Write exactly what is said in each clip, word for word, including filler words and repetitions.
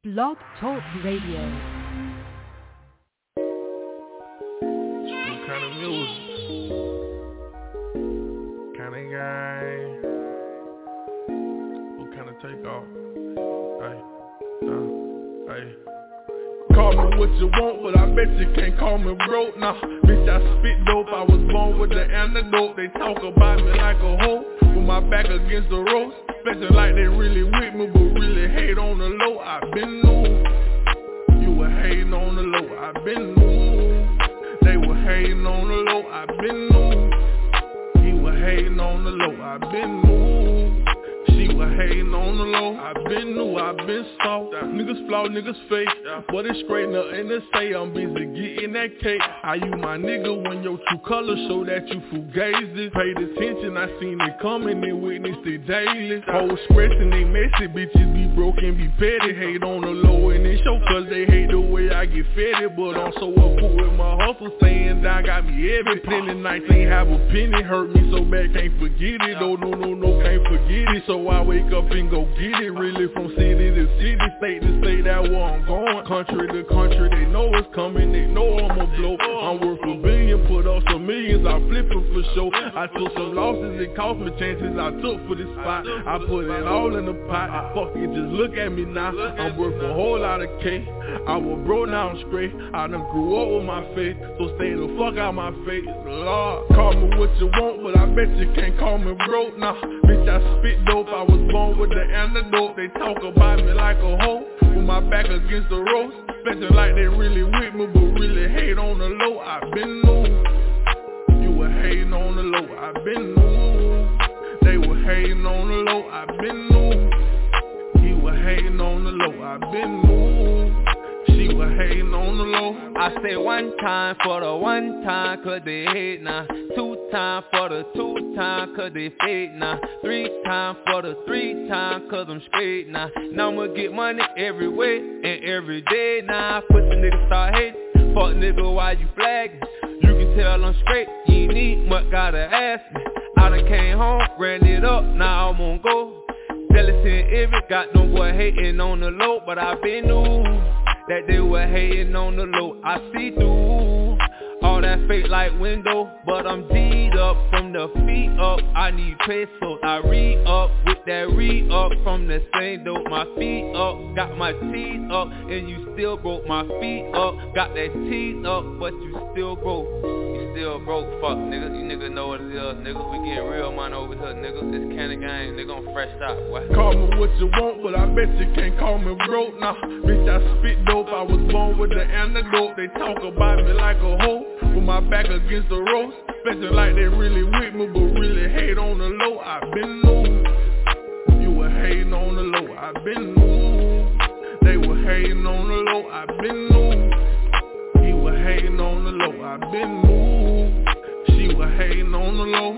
Blog Talk Radio. What kind of music? Kind of guy? What kind of takeoff? Hey, uh, hey. Call me what you want, but I bet you can't call me broke. Nah, bitch, I spit dope. I was born with the antidote. They talk about me like a hoe, with my back against the ropes. Flexing like they really with me, but really hate on the low. I been new. You were hating on the low. I been new. They were hating on the low. I been new. He was hating on the low. I been new. She was hating on the low. I been new. I been soft. Niggas flaw, niggas fake. But it's straight nothing to say. I'm busy getting that cake. Are you my nigga when your true colors show that you fugazi? Paid attention, I seen it coming and witnessed it daily. Hoes stressing, they messy, bitches be broken, be petty. Hate on the low and they show cause they hate the way I get fed. But I'm so up with my hustle, saying down got me heavy. Plenty nights ain't have a penny, hurt me so bad, can't forget it. Oh no, no, no, can't forget it. So I wake up and go get it. Really from city to city, state to state, that where I'm going. Country to country, they know it's coming, they know I'ma blow. I'm worth a billion, put up some millions, I flip it for sure. I took some losses, it cost me chances I took for this spot. I put it all in the pot, fuck it, just look at me now. I'm worth a whole lot of cake. I was broke, now I'm straight. I done grew up with my faith, so stay the fuck out my face. Lord, call me what you want, but I bet you can't call me broke. Nah, bitch, I spit dope, I was born with the antidote. They talk about me like a hoe, with my back against the ropes. Flexing like they really with me, but really hate on the low. I been new. You were hating on the low. I been new. They were hating on the low. I been new. He was hating on the low. I been new. She was hating on the low. I say one time for the one time, cause they hate now. Two time for the two time, cause they fake now. Three time for the three time, cause I'm straight now. Now I'ma get money every way and every day now. Pussy nigga start hating, fuck nigga why you flagging? You can tell I'm straight, you ain't need much, gotta ask me. I done came home, ran it up, now I'm on go. Jealousy and envy, got no boy hating on the low, but I been new that they were hating on the low. I see through all that fake like window, but I'm G'd up from the feet up. I need pesos, I re-up with that re-up from the same dope. My feet up, got my teeth up, and you still broke. My feet up, got that teeth up, but you still broke. You still broke, fuck nigga. You niggas know what it is, nigga. We getting real money over here, nigga. This kind of game, nigga, I'm fresh out. What? Call me what you want, but I bet you can't call me broke. Nah, bitch, I spit dope. I was born with the antidote. They talk about me like a hoe, with my back against the ropes. Flexing like they really with me, but really hate on the low. I been new. You were hating on the low. I been new. They were hating on the low. I been new. He was hating on the low. I been new. She was hating on the low.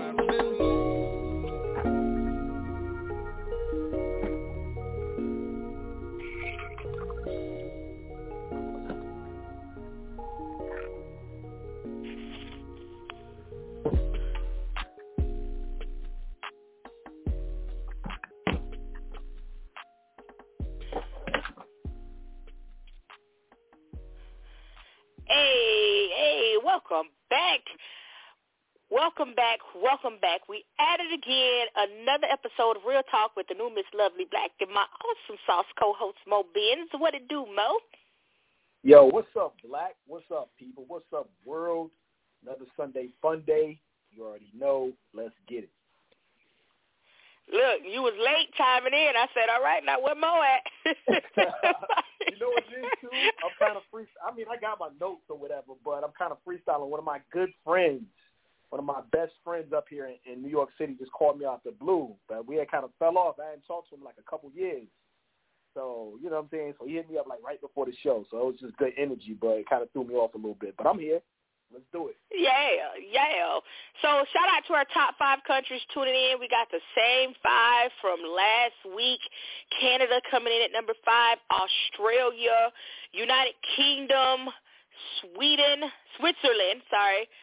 Hey, hey, welcome back. Welcome back, welcome back. We at it again, another episode of Real Talk with the new Miss Lovely Black and my awesome sauce co-host Mo Benz. What it do, Mo? Yo, what's up, Black? What's up, people? What's up, world? Another Sunday fun day. You already know. Let's get it. Look, you was late chiming in. I said, all right, now where Mo at? You know what it is, too? I'm kind of free. I mean, I got my notes or whatever, but I'm kind of freestyling. One of my good friends, one of my best friends up here in, in New York City just called me out the blue. But we had kind of fell off. I hadn't talked to him like a couple years. So, you know what I'm saying? So he hit me up like right before the show. So it was just good energy, but it kind of threw me off a little bit. But I'm here. Let's do it. Yeah, yeah. So shout out to our top five countries tuning in. We got the same five from last week. Canada coming in at number five. Australia, United Kingdom, Sweden, Switzerland, sorry,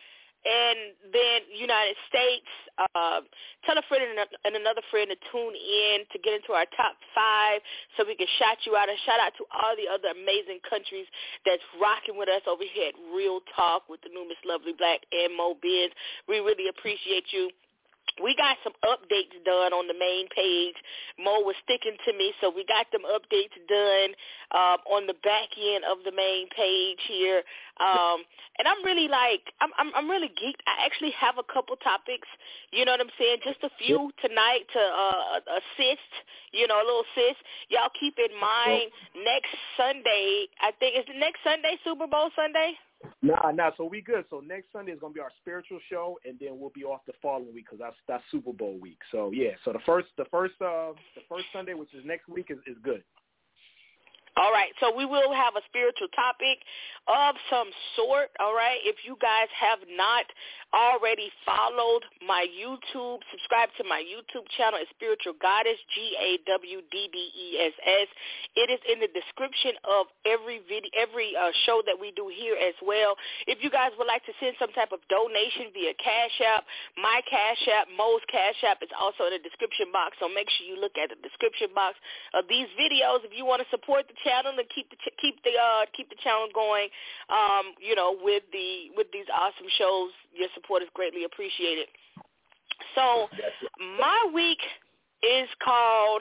and then United States. Uh, tell a friend and, and another friend to tune in to get into our top five so we can shout you out, and shout out to all the other amazing countries that's rocking with us over here at Real Talk with the new Miss Lovely Black and Mo Benz. We really appreciate you. We got some updates done on the main page. Mo was sticking to me, so we got them updates done um, on the back end of the main page here. Um, and I'm really like, I'm, I'm I'm really geeked. I actually have a couple topics, you know what I'm saying? Just a few tonight to uh, assist, you know, a little assist. Y'all keep in mind next Sunday. I think is the next Sunday Super Bowl Sunday. Nah, nah. So we good. So next Sunday is gonna be our spiritual show, and then we'll be off the following week because that's that's Super Bowl week. So yeah. So the first, the first, uh, the first Sunday, which is next week, is, is good. All right, so we will have a spiritual topic of some sort, all right? If you guys have not already followed my YouTube, subscribe to my YouTube channel. It's Spiritual Goddess, G A W D D E S S. It is in the description of every video, every uh, show that we do here as well. If you guys would like to send some type of donation via Cash App, my Cash App, Mo's Cash App is also in the description box, so make sure you look at the description box of these videos if you want to support the channel and keep the keep the uh, keep the channel going. Um, you know, with the with these awesome shows, your support is greatly appreciated. So my week is called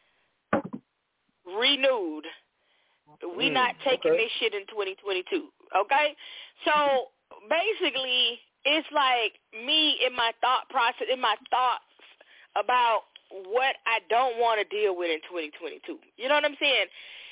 Renewed. We mm, not taking okay. this shit in twenty twenty-two. Okay, so basically, it's like me in my thought process, in my thoughts about what I don't want to deal with in twenty twenty-two. You know what I'm saying?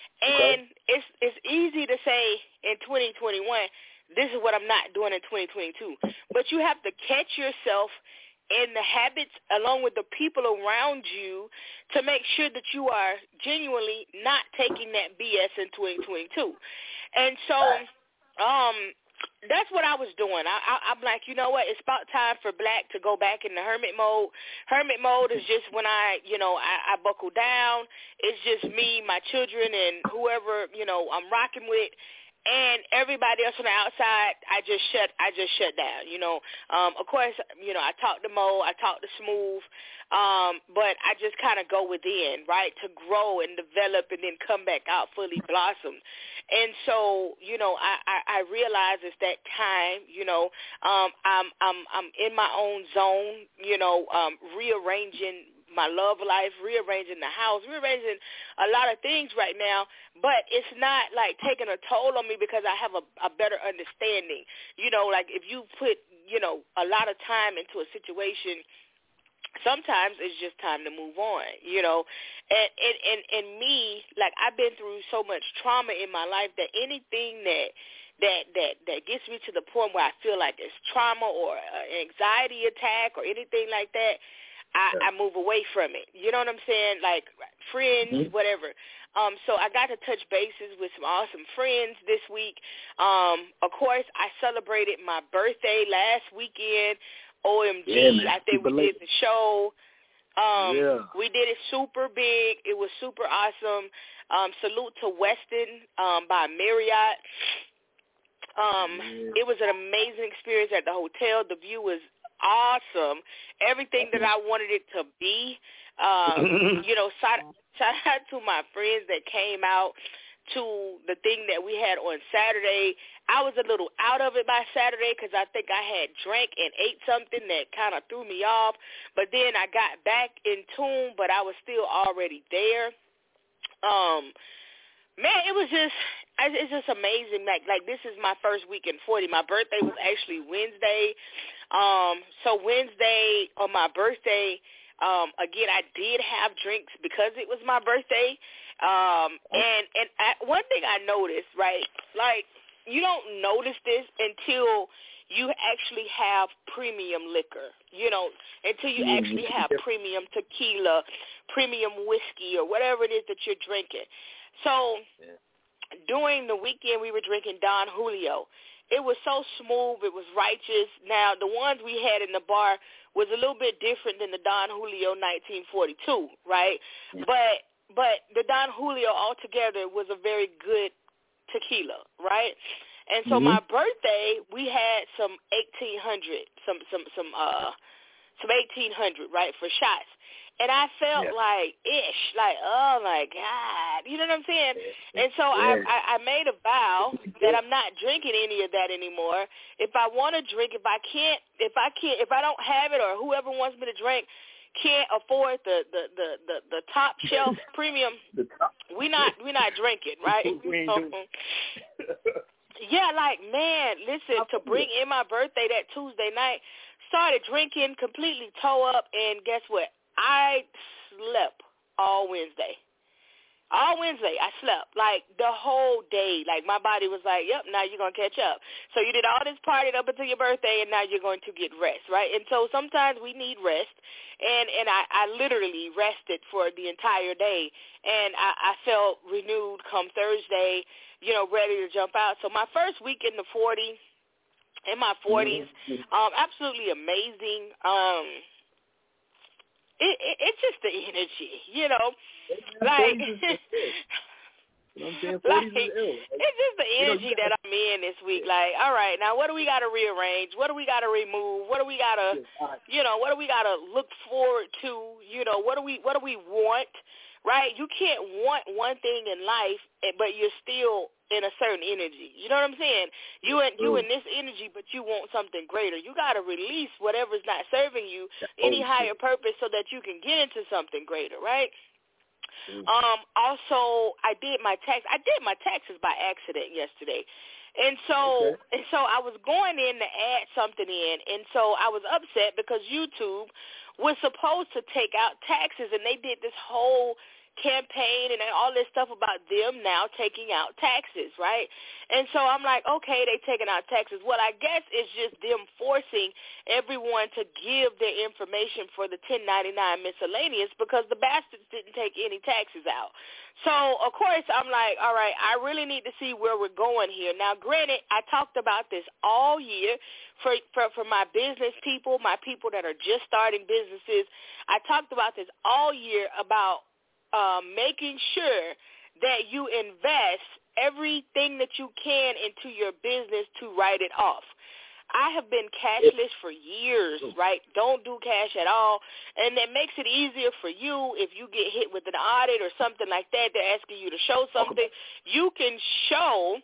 And okay. it's it's easy to say in twenty twenty-one, this is what I'm not doing in twenty twenty-two. But you have to catch yourself in the habits along with the people around you to make sure that you are genuinely not taking that B S in twenty twenty-two. And so um, that's what I was doing. I, I, I'm like, you know what? It's about time for Black to go back in the hermit mode. Hermit mode is just when I, you know, I, I buckle down. It's just me, my children, and whoever, you know, I'm rocking with. And everybody else on the outside, I just shut. I just shut down. You know, um, of course, you know, I talk to Mo, I talk to Smooth, um, but I just kind of go within, right, to grow and develop, and then come back out fully blossomed. And so, you know, I, I, I realize it's that time. You know, um, I'm I'm I'm in my own zone. You know, um, rearranging my love life, rearranging the house, rearranging a lot of things right now, but it's not like taking a toll on me because I have a, a better understanding. You know, like if you put, you know, a lot of time into a situation, sometimes it's just time to move on, you know. And, and, and, and me, like I've been through so much trauma in my life that anything that that that that gets me to the point where I feel like it's trauma or an anxiety attack or anything like that, I, I move away from it. You know what I'm saying? Like friends, mm-hmm. whatever. Um, so I got to touch bases with some awesome friends this week. Um, of course, I celebrated my birthday last weekend. O M G, yeah, I think we did the show. Um, yeah. We did it super big. It was super awesome. Um, salute to Westin um, by Marriott. Um, yeah. It was an amazing experience at the hotel. The view was awesome. Everything that I wanted it to be. Um, you know, shout, shout out to my friends that came out to the thing that we had on Saturday. I was a little out of it by Saturday because I think I had drank and ate something that kind of threw me off. But then I got back in tune, but I was still already there. Um, man, it was just, it's just amazing. Like, like this is my first week in forty. My birthday was actually Wednesday. Um, so Wednesday on my birthday, um, again, I did have drinks because it was my birthday. Um, and and I, one thing I noticed, right, like you don't notice this until you actually have premium liquor, you know, until you actually have premium tequila, premium whiskey, or whatever it is that you're drinking. So during the weekend, we were drinking Don Julio. It was so smooth. It was righteous. Now, the ones we had in the bar was a little bit different than the Don Julio nineteen forty-two, right? But but the Don Julio altogether was a very good tequila, right? And so mm-hmm. my birthday, we had some eighteen hundred, some some some uh some eighteen hundred, right, for shots. And I felt yeah. like ish, like, oh my God, you know what I'm saying? And so yeah. I, I I made a vow that I'm not drinking any of that anymore. If I want to drink, if I can't, if I can't, if I don't have it, or whoever wants me to drink can't afford the the the the, the top shelf premium, we not we not drinking, right? Yeah, like man, listen, to bring in my birthday that Tuesday night, started drinking, completely toe up, and guess what? I slept all Wednesday. All Wednesday, I slept, like, the whole day. Like, my body was like, yep, now you're going to catch up. So you did all this partying up until your birthday, and now you're going to get rest, right? And so sometimes we need rest, and, and I, I literally rested for the entire day, and I, I felt renewed come Thursday, you know, ready to jump out. So my first week in the forty, in my forties, um, absolutely amazing. Um It, it, it's just the energy, you know, like, like it's just the energy that I'm in this week. Like, all right, now what do we got to rearrange? What do we got to remove? What do we got to, you know, what do we got to look forward to? You know, what do we, what do we want? Right? You can't want one thing in life, but you're still in a certain energy. You know what I'm saying? You in, you in this energy, but you want something greater. You got to release whatever's not serving you, any higher purpose, so that you can get into something greater, right? Mm. Um, also, I did my tax. I did my taxes by accident yesterday. And so okay. and so I was going in to add something in, and so I was upset because YouTube was supposed to take out taxes, and they did this whole campaign and all this stuff about them now taking out taxes, right? And so I'm like, okay, they taking out taxes. Well, I guess it's just them forcing everyone to give their information for the ten ninety-nine miscellaneous because the bastards didn't take any taxes out. So, of course, I'm like, all right, I really need to see where we're going here. Now, granted, I talked about this all year for, for, for my business people, my people that are just starting businesses. I talked about this all year about Um, making sure that you invest everything that you can into your business to write it off. I have been cashless for years, right? Don't do cash at all. And that makes it easier for you if you get hit with an audit or something like that. They're asking you to show something. You can show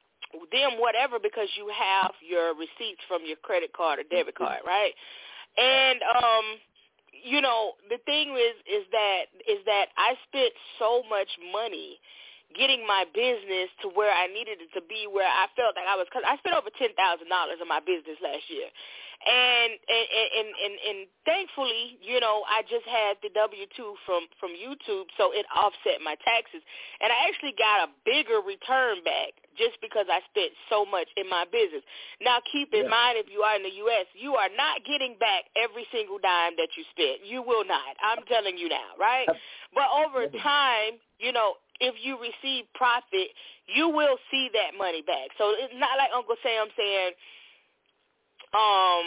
them whatever because you have your receipts from your credit card or debit card, right? And, um, you know, the thing is, is that is that I spent so much money getting my business to where I needed it to be, where I felt like I was, because I spent over ten thousand dollars on my business last year. And and, and and and thankfully, you know, I just had the W two from, from YouTube, so it offset my taxes. And I actually got a bigger return back just because I spent so much in my business. Now, keep in yeah. mind, if you are in the U S, you are not getting back every single dime that you spent. You will not. I'm telling you now, right? But over time, you know, if you receive profit, you will see that money back. So it's not like Uncle Sam saying, um,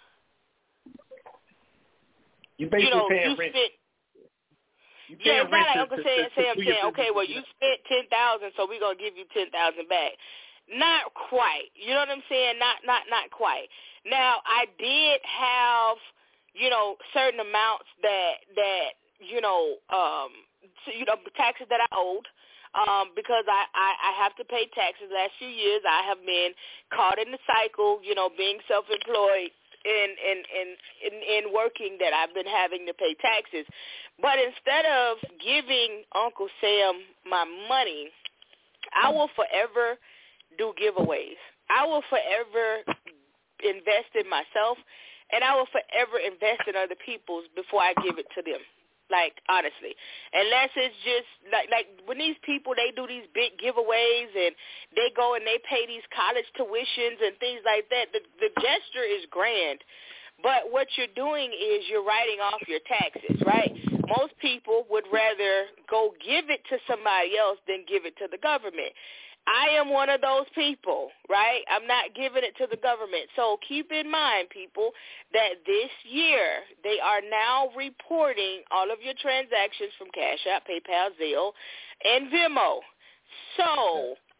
you, you know, you rent. spent. You yeah, it's not like Uncle Sam, Sam saying, okay, well, you spent ten thousand, so we're gonna give you ten thousand back. Not quite. You know what I'm saying? Not, not, not quite. Now, I did have, you know, certain amounts that that you know, um, so, you know, taxes that I owed. Um, because I, I, I have to pay taxes. Last few years I have been caught in the cycle, you know, being self-employed and, and, and, and, and working that I've been having to pay taxes. But instead of giving Uncle Sam my money, I will forever do giveaways. I will forever invest in myself, and I will forever invest in other people's before I give it to them. Like, honestly, unless it's just like like when these people, they do these big giveaways and they go and they pay these college tuitions and things like that, the, the gesture is grand. But what you're doing is you're writing off your taxes, right? Most people would rather go give it to somebody else than give it to the government. I am one of those people, right? I'm not giving it to the government. So keep in mind, people, that this year they are now reporting all of your transactions from Cash App, PayPal, Zelle, and Venmo. So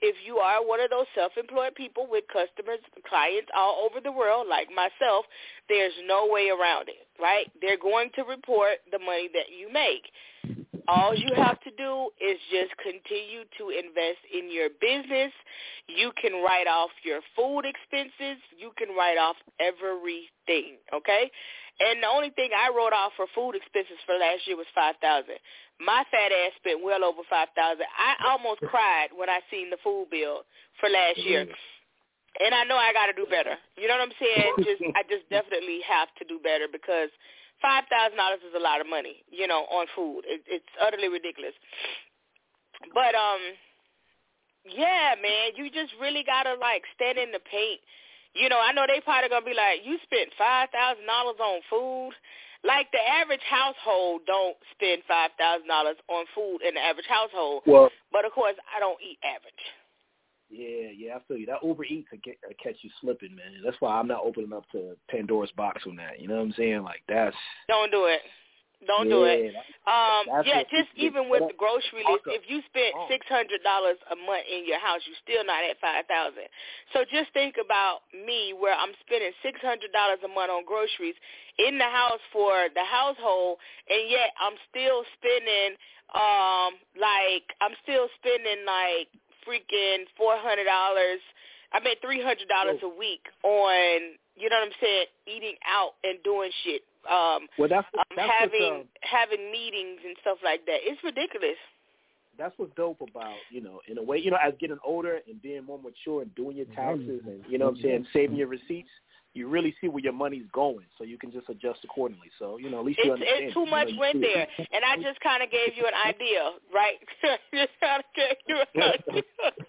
if you are one of those self-employed people with customers, clients all over the world, like myself, there's no way around it, right? They're going to report the money that you make. All you have to do is just continue to invest in your business. You can write off your food expenses. You can write off everything, okay? And the only thing I wrote off for food expenses for last year was five thousand dollars. My fat ass spent well over five thousand dollars. I almost cried when I seen the food bill for last year. And I know I got to do better. You know what I'm saying? Just I just definitely have to do better because five thousand dollars is a lot of money, you know, on food. It, it's utterly ridiculous. But, um, yeah, man, you just really got to, like, stand in the paint. You know, I know they probably going to be like, you spent five thousand dollars on food. Like, the average household don't spend five thousand dollars on food in the average household. Well, but, of course, I don't eat average. Yeah, yeah, I feel you. That Uber Eats will get, uh, catch you slipping, man. That's why I'm not opening up to Pandora's box on that. You know what I'm saying? Like, that's... Don't do it. Don't yeah, do it. Um, that's yeah, just even with the grocery list, up. if you spent six hundred dollars a month in your house, you're still not at five thousand dollars. So just think about me where I'm spending six hundred dollars a month on groceries in the house for the household, and yet I'm still spending, um, like, I'm still spending, like, freaking four hundred dollars, I mean three hundred dollars a week on, you know what I'm saying, eating out and doing shit. Um, well, that's, um that's having um, having meetings and stuff like that. It's ridiculous. That's what's dope about, you know, in a way, you know, as getting older and being more mature and doing your taxes and, you know what I'm saying, saving your receipts, you really see where your money's going, so you can just adjust accordingly. So, you know, at least you it's, understand. It's too much you know, went there, and I just kind of gave you an idea, right? just kind of gave you an idea.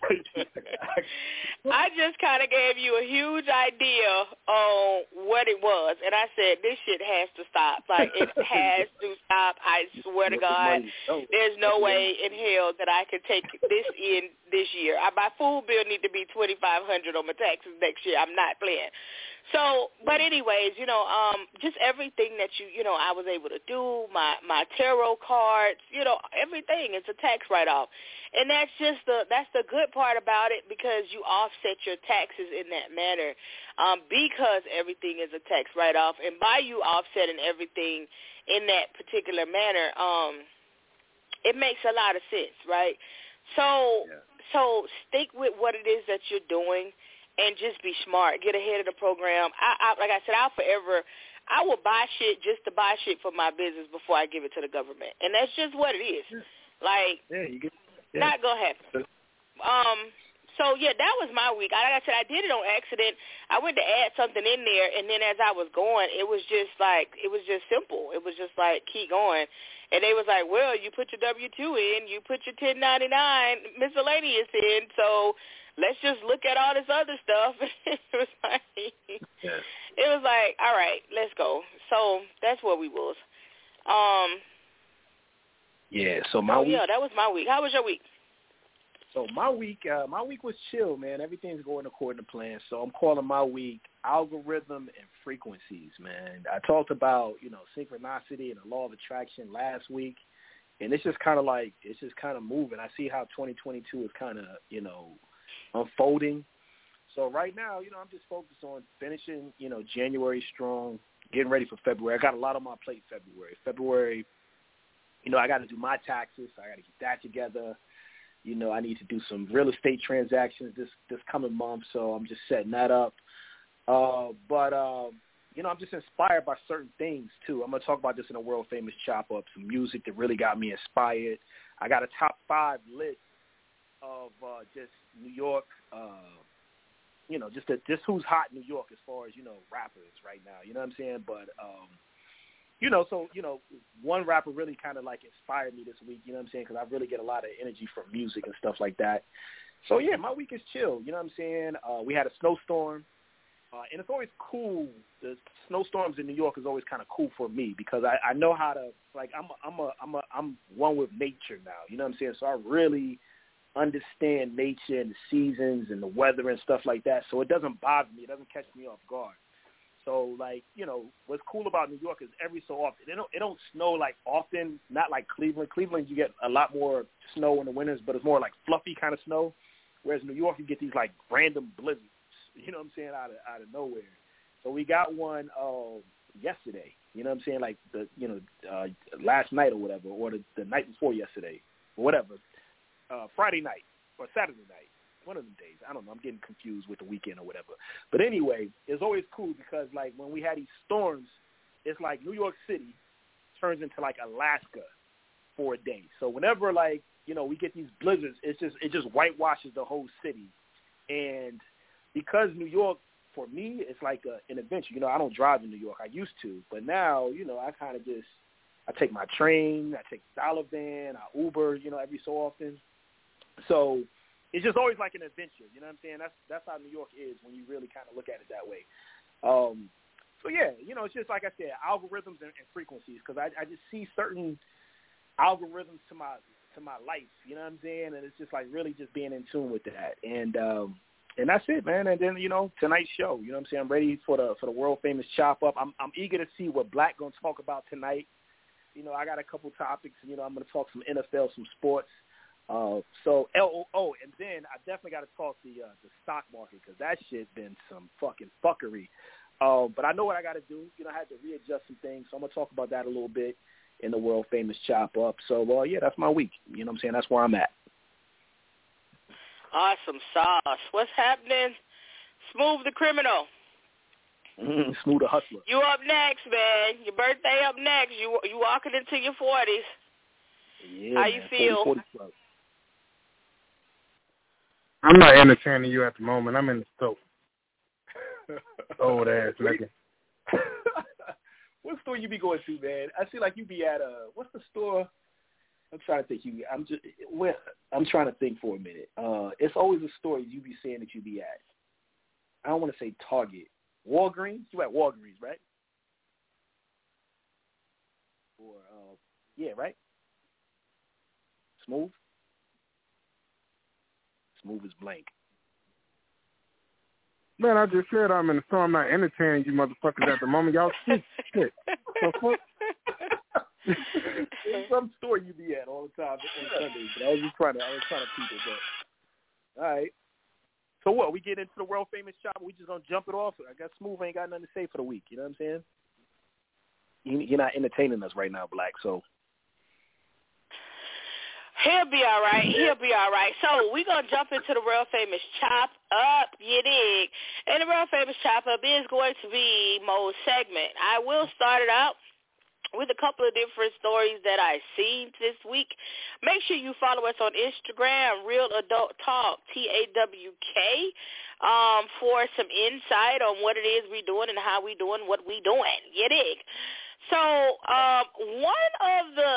I just kind of gave you a huge idea on what it was, and I said, this shit has to stop. Like, it has to stop. I swear to God, there's no way in hell that I could take this in this year. My food bill need to be twenty-five hundred dollars on my taxes next year. I'm not playing. So, but anyways, you know, um, just everything that you, you know, I was able to do, my, my tarot cards, you know, everything, it's a tax write-off. And that's just the, that's the good part about it, because you offset your taxes in that manner, um, because everything is a tax write-off. And by you offsetting everything in that particular manner, um, it makes a lot of sense, right? So, yeah. so stick with what it is that you're doing. And just be smart. Get ahead of the program. I, I, like I said, I'll forever, I will buy shit just to buy shit for my business before I give it to the government. And that's just what it is. Yeah. Like, yeah, you get, yeah. not going to happen. Um, so, yeah, that was my week. I, like I said, I did it on accident. I went to add something in there, and then as I was going, it was just like, it was just simple. It was just like, keep going. And they was like, well, you put your W two in, you put your ten ninety-nine miscellaneous in, so let's just look at all this other stuff. it was like, yeah. it was like, all right, let's go. So that's what we was. Um. Yeah. So my oh, week. Yeah, that was my week. How was your week? So my week, uh, my week was chill, man. Everything's going according to plan. So I'm calling my week algorithm and frequencies, man. I talked about, you know, synchronicity and the law of attraction last week, and it's just kind of like, it's just kind of moving. I see how twenty twenty-two is kind of, you know, unfolding. So right now, you know, I'm just focused on finishing, you know, January strong, getting ready for February. I got a lot on my plate February. February, you know, I got to do my taxes. I got to get that together. You know, I need to do some real estate transactions this, this coming month, so I'm just setting that up. Uh, but, uh, you know, I'm just inspired by certain things, too. I'm going to talk about this in a world-famous chop-up, some music that really got me inspired. I got a top five list of uh, just New York, uh, you know, just a, just who's hot in New York as far as, you know, rappers right now. You know what I'm saying? But, um, you know, so, you know, one rapper really kind of, like, inspired me this week, you know what I'm saying, because I really get a lot of energy from music and stuff like that. So, yeah, my week is chill, you know what I'm saying? Uh, we had a snowstorm, uh, and it's always cool. The snowstorms in New York is always kind of cool for me because I, I know how to, like, I'm a, I'm a, I'm a, I'm one with nature now, you know what I'm saying? So I really understand nature and the seasons and the weather and stuff like that, so it doesn't bother me. It doesn't catch me off guard. So, like, you know, what's cool about New York is every so often, it don't, it don't snow, like, often, not like Cleveland. Cleveland, you get a lot more snow in the winters, but it's more like fluffy kind of snow. Whereas New York, you get these, like, random blizzards, you know what I'm saying, out of out of nowhere. So we got one uh, yesterday, you know what I'm saying, like, the you know, uh, last night or whatever, or the, the night before yesterday, or whatever, uh, Friday night or Saturday night, one of them days. I don't know. I'm getting confused with the weekend or whatever. But anyway, it's always cool because, like, when we had these storms, it's like New York City turns into, like, Alaska for a day. So whenever, like, you know, we get these blizzards, it's just it just whitewashes the whole city. And because New York, for me, it's like a, an adventure. You know, I don't drive in New York. I used to. But now, you know, I kind of just, I take my train, I take Dollar Van, I Uber, you know, every so often. So it's just always like an adventure. You know what I'm saying? That's that's how New York is when you really kind of look at it that way. Um, so, yeah, you know, it's just like I said, algorithms and, and frequencies, because I, I just see certain algorithms to my to my life, you know what I'm saying? And it's just like really just being in tune with that. And um, and that's it, man. And then, you know, tonight's show, you know what I'm saying? I'm ready for the for the world famous Chop Up. I'm I'm eager to see what Black gonna talk about tonight. You know, I got a couple topics, you know, I'm gonna talk some N F L, some sports. Uh, so L O O, and then I definitely got to talk the uh, the stock market, because that shit been some fucking fuckery. Um, but I know what I got to do. You know, I had to readjust some things, so I'm gonna talk about that a little bit in the world famous Chop Up. So, uh, yeah, that's my week. You know what I'm saying? That's where I'm at. Awesome sauce. What's happening? Smooth the Criminal. Mm, Smooth the Hustler. You up next, man. Your birthday up next. You you walking into your forties. Yeah, How man. you feel? forty, forty I'm not entertaining you at the moment. I'm in the store. Old ass nigga. What store you be going to, man? I see like you be at uh what's the store? I'm trying to think. You, I'm just well, I'm trying to think for a minute. Uh, it's always a store you be saying that you be at. I don't want to say Target, Walgreens. You at Walgreens, right? Or uh, yeah, right? Smooth. Smooth is blank. Man, I just said I'm in the store. I'm not entertaining you motherfuckers at the moment. Y'all speak shit. So fuck. There's some store you be at all the time on Sundays, but I was just trying to, I was trying to keep it. But all right. So what? We get into the world famous shop. We just gonna jump it off. I guess Smooth ain't got nothing to say for the week. You know what I'm saying? You're not entertaining us right now, Black. So. He'll be all right. He'll be all right. So we're going to jump into the world famous Chop Up, you dig? And the world famous Chop Up is going to be Mo's segment. I will start it out with a couple of different stories that I've seen this week. Make sure you follow us on Instagram, Real Adult Talk, T A W K, um, for some insight on what it is we're doing and how we doing what we doing, you dig? So um, one of the...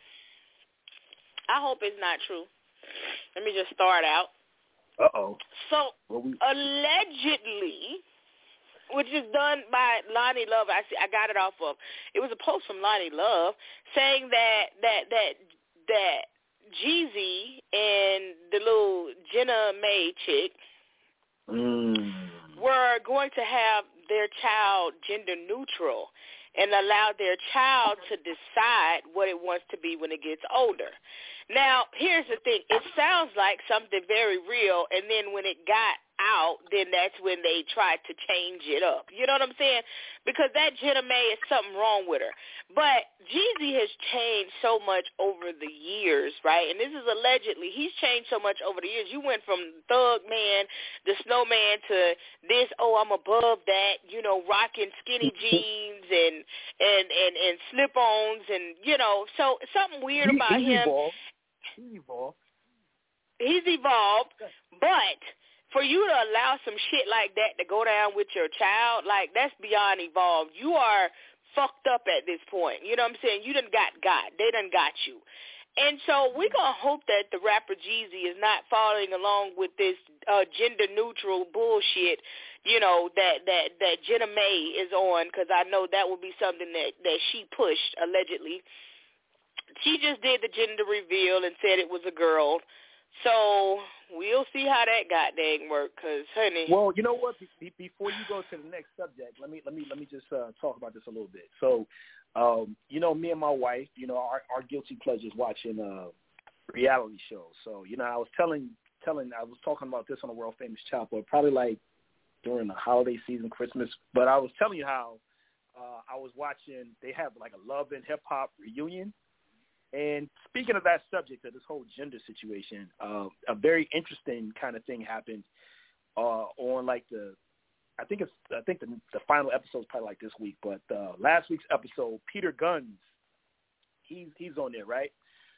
I hope it's not true. Let me just start out. Uh-oh. So, well, we- allegedly, which is done by Lonnie Love, I see, I got it off of, it was a post from Lonnie Love saying that, that, that, that Jeezy and the little Jenna May chick mm. were going to have their child gender neutral and allow their child to decide what it wants to be when it gets older. Now, here's the thing. It sounds like something very real, and then when it got out, then that's when they tried to change it up. You know what I'm saying? Because that Jenna May is something wrong with her. But Jeezy has changed so much over the years, right? And this is allegedly. He's changed so much over the years. You went from Thug Man, the Snowman, to this, oh, I'm above that, you know, rocking skinny jeans and, and, and, and slip-ons and, you know, so something weird he, about he's him. Evolved. He's evolved. He's evolved, but for you to allow some shit like that to go down with your child, like, that's beyond evolved. You are fucked up at this point. You know what I'm saying? You done got got. They done got you. And so we're going to hope that the rapper Jeezy is not following along with this uh, gender-neutral bullshit, you know, that, that, that Jenna May is on, because I know that would be something that, that she pushed, allegedly. She just did the gender reveal and said it was a girl. So we'll see how that goddamn work, cause honey. Well, you know what? Be- be- before you go to the next subject, let me let me let me just uh, talk about this a little bit. So, um, you know, me and my wife, you know, our, our guilty pleasures watching uh, reality shows. So, you know, I was telling telling, I was talking about this on the World Famous Chopper, probably like during the holiday season, Christmas. But I was telling you how uh, I was watching. They have like a Love and Hip Hop reunion. And speaking of that subject, of this whole gender situation, uh, a very interesting kind of thing happened uh, on like the, I think it's, I think the, the final episode is probably like this week, but uh, last week's episode, Peter Gunz, he's he's on there, right?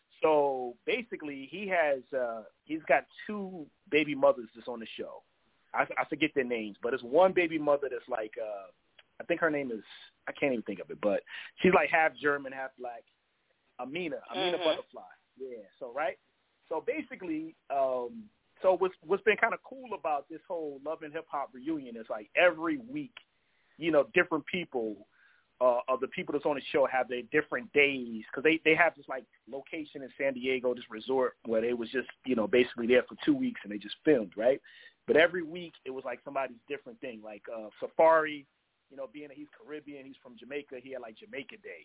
So basically, he has uh, he's got two baby mothers that's on the show. I, I forget their names, but it's one baby mother that's like, uh, I think her name is, I can't even think of it, but she's like half German, half black. Amina, Amina mm-hmm. Butterfly. Yeah, so, right? So, basically, um, so what's, what's been kind of cool about this whole Love and Hip Hop reunion is, like, every week, you know, different people uh, of the people that's on the show have their different days, because they, they have this, like, location in San Diego, this resort where they was just, you know, basically there for two weeks and they just filmed, right? But every week it was, like, somebody's different thing. Like, uh, Safari, you know, being that he's Caribbean, he's from Jamaica, he had, like, Jamaica Day.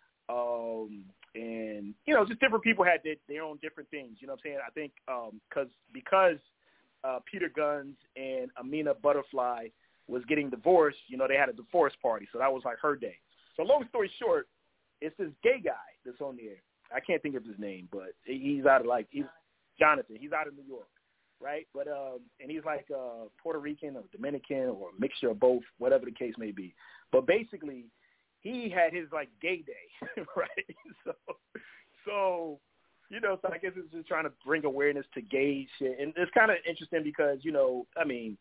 Um, and, you know, just different people had their, their own different things, you know what I'm saying? I think um, cause, because uh, Peter Gunz and Amina Butterfly was getting divorced, you know, they had a divorce party. So that was like her day. So long story short, it's this gay guy that's on there. I can't think of his name, but he's out of like, he's Jonathan. He's out of New York, right? But, um, and he's like uh, Puerto Rican or Dominican or a mixture of both, whatever the case may be. But basically, he had his, like, gay day, right? So, so, you know, so I guess it's just trying to bring awareness to gay shit. And it's kind of interesting because, you know, I mean,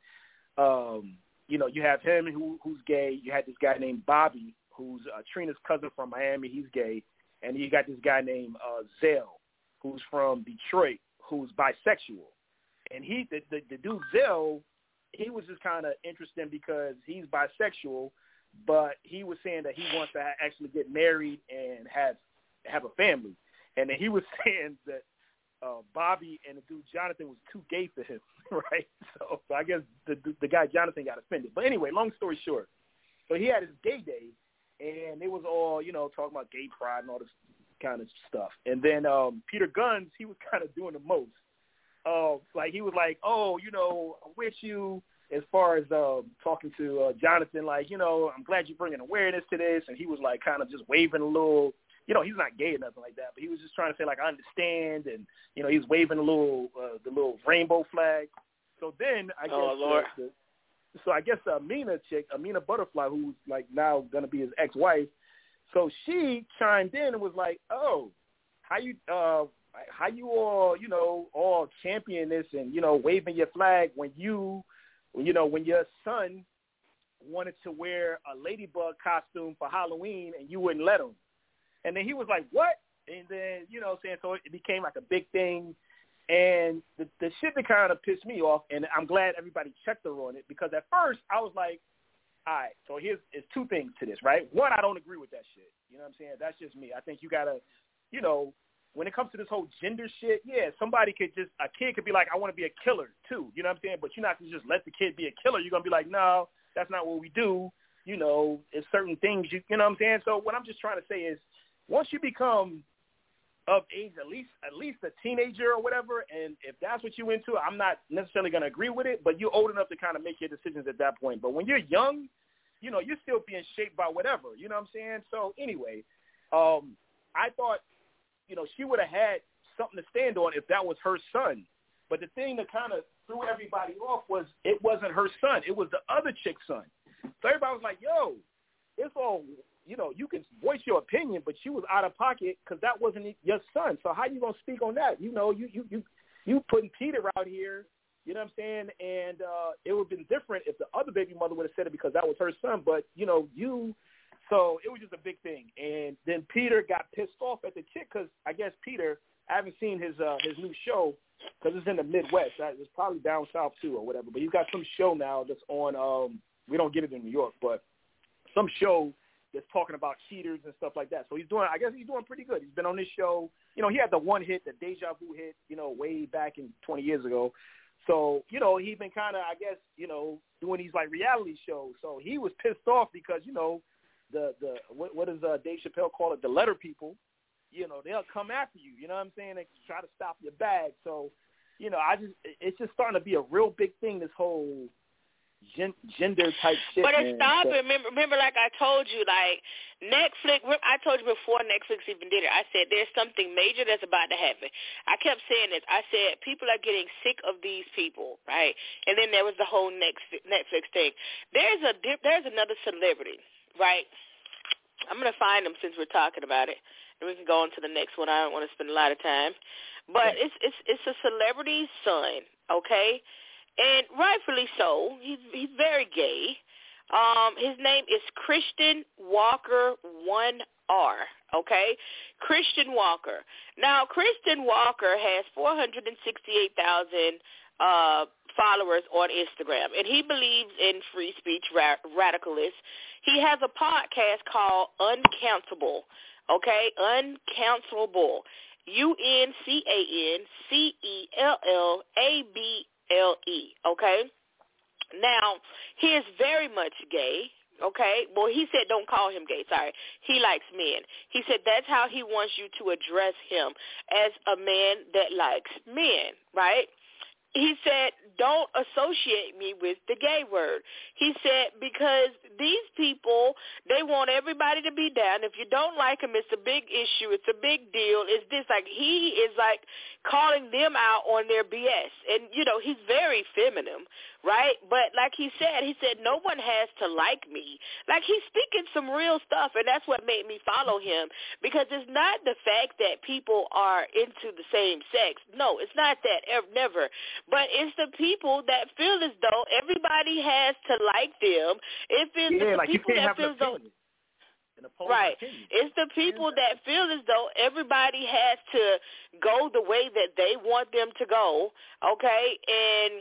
um, you know, you have him who, who's gay. You had this guy named Bobby, who's uh, Trina's cousin from Miami. He's gay. And you got this guy named uh, Zell, who's from Detroit, who's bisexual. And he, the, the, the dude Zell, he was just kind of interesting because he's bisexual, but he was saying that he wants to actually get married and have have a family. And then he was saying that uh, Bobby and the dude Jonathan was too gay for him, right? So, so I guess the, the the guy Jonathan got offended. But anyway, long story short, so he had his gay day, and it was all, you know, talking about gay pride and all this kind of stuff. And then um, Peter Gunz, he was kind of doing the most. Uh, like, he was like, oh, you know, I wish you, as far as uh, talking to uh, Jonathan, like, you know, I'm glad you're bringing awareness to this. And he was, like, kind of just waving a little, you know, he's not gay or nothing like that, but he was just trying to say, like, I understand. And, you know, he's waving a little, uh, the little rainbow flag. So then, I guess, oh, Lord. Uh, the, so I guess uh, Amina chick, Amina Butterfly, who's, like, now going to be his ex-wife, so she chimed in and was like, oh, how you, uh, how you all, you know, all champion this and, you know, waving your flag when you, you know, when your son wanted to wear a ladybug costume for Halloween and you wouldn't let him. And then he was like, what? And then, you know, saying, so it became like a big thing. And the, the shit that kind of pissed me off, and I'm glad everybody checked her on it, because at first I was like, all right, so here's, here's two things to this, right? One, I don't agree with that shit. You know what I'm saying? That's just me. I think you got to, you know, when it comes to this whole gender shit, yeah, somebody could just, a kid could be like, I want to be a killer too. You know what I'm saying? But you're not going to just let the kid be a killer. You're going to be like, no, that's not what we do. You know, it's certain things, you, you know what I'm saying? So what I'm just trying to say is, once you become of age, at least at least a teenager or whatever, and if that's what you're into, I'm not necessarily going to agree with it, but you're old enough to kind of make your decisions at that point. But when you're young, you know, you're still being shaped by whatever. You know what I'm saying? So anyway, um, I thought, you know, she would have had something to stand on if that was her son. But the thing that kind of threw everybody off was it wasn't her son. It was the other chick's son. So everybody was like, yo, it's all, you know, you can voice your opinion, but she was out of pocket because that wasn't your son. So how you going to speak on that? You know, you you you you putting Peter out here, you know what I'm saying? And uh, it would have been different if the other baby mother would have said it because that was her son. But, you know, you – so it was just a big thing. And then Peter got pissed off at the chick because I guess Peter – I haven't seen his uh, his new show because it's in the Midwest. It's probably down south too or whatever. But he's got some show now that's on um, – we don't get it in New York, but some show that's talking about cheaters and stuff like that. So he's doing – I guess he's doing pretty good. He's been on this show. You know, he had the one hit, the Deja Vu hit, you know, way back in twenty years ago. So, you know, he's been kind of, I guess, you know, doing these, like, reality shows. So he was pissed off because, you know, the, the what, what does uh, Dave Chappelle call it, the letter people, you know, they'll come after you, you know what I'm saying, they try to stop your bag. So you know, I just it's just starting to be a real big thing. This whole gen- gender type shit. But man. it's stopping. So, remember, remember, like I told you, like Netflix. I told you before Netflix even did it. I said there's something major that's about to happen. I kept saying this. I said people are getting sick of these people, right? And then there was the whole Netflix thing. There's a there's another celebrity, right? I'm gonna find them since we're talking about it, and we can go on to the next one. I don't want to spend a lot of time, but it's it's it's a celebrity's son, okay? And rightfully so. He's he's very gay. Um, his name is Christian Walker one R, okay? Christian Walker. Now, Christian Walker has four hundred sixty-eight thousand uh, followers on Instagram, and he believes in free speech ra- radicalists. He has a podcast called Uncountable, okay? Uncountable. U N C A N C E L L A B L E, okay? Now, he is very much gay, okay? Well, he said don't call him gay, sorry. He likes men. He said that's how he wants you to address him, as a man that likes men, right? He said, don't associate me with the gay word. He said, because these people, they want everybody to be down. If you don't like them, it's a big issue. It's a big deal. It's this, like, he is, like, calling them out on their B S. And, you know, he's very feminine, right? But like he said, he said, no one has to like me. Like, he's speaking some real stuff, and that's what made me follow him, because it's not the fact that people are into the same sex. No, it's not that, ever, never. But it's the people that feel as though everybody has to like them. If it's yeah, the like people you can't that have feel an as though, opinion. right, opinion. It's the people that feel as though everybody has to go the way that they want them to go, okay? And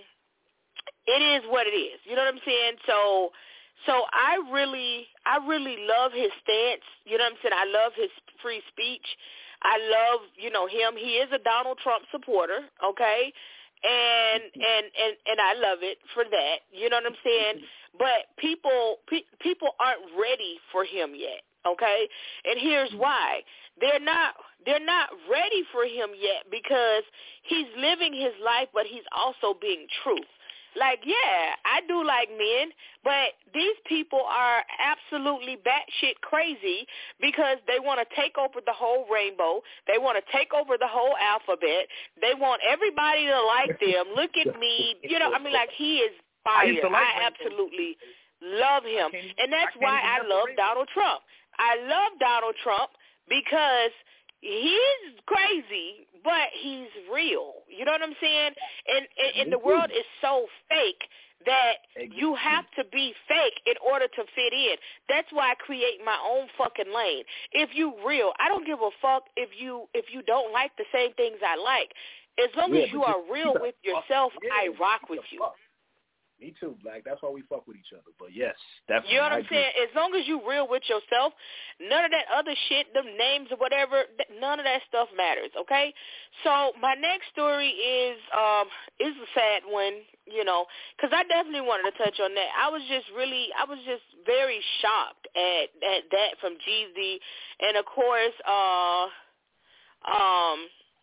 it is what it is. You know what I'm saying? So so I really I really love his stance. You know what I'm saying? I love his free speech. I love, you know, him. He is a Donald Trump supporter, okay? And and and and I love it for that. You know what I'm saying? But people pe- people aren't ready for him yet. Okay? And here's why. They're not they're not ready for him yet because he's living his life, but he's also being true. Like, yeah, I do like men, but these people are absolutely batshit crazy because they want to take over the whole rainbow. They want to take over the whole alphabet. They want everybody to like them. Look at me. You know, I mean, like, he is fire. I, like I absolutely love him. And that's I why I love Donald Trump. I love Donald Trump because he's crazy, but he's real. You know what I'm saying? And, and, and the world is so fake that you have to be fake in order to fit in. That's why I create my own fucking lane. If you real, I don't give a fuck if you if you don't like the same things I like. As long yeah, as you are real with yourself, yeah, I rock with you. Fuck. Me too, Black. That's why we fuck with each other. But yes, definitely. You know what I'm saying? As long as you real with yourself, none of that other shit, them names or whatever, none of that stuff matters, okay? So my next story is um is a sad one, you know, because I definitely wanted to touch on that. I was just really, I was just very shocked at, at that from Jeezy. And, of course, uh, um,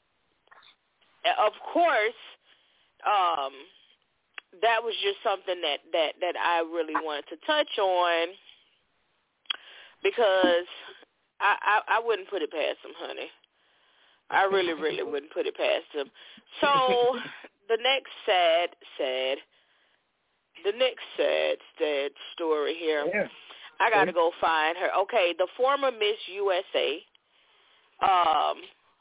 of course, um, that was just something that, that, that I really wanted to touch on because I, I, I wouldn't put it past him, honey. I really, really wouldn't put it past him. So the next sad, sad, the next sad, sad story here, yeah. I got to go find her. Okay, the former Miss U S A, um,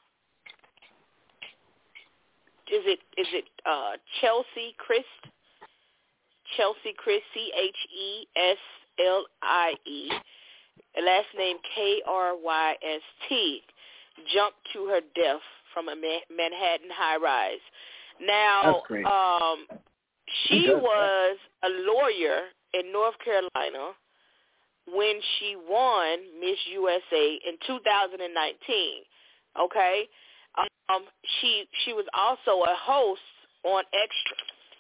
is it is it uh, Chelsea Christ? Chelsea Christ, C H E S L I E, last name K R Y S T, jumped to her death from a Manhattan high-rise. Now, um, she was a lawyer in North Carolina when she won Miss U S A in two thousand nineteen, okay? Um, she she was also a host on Extra.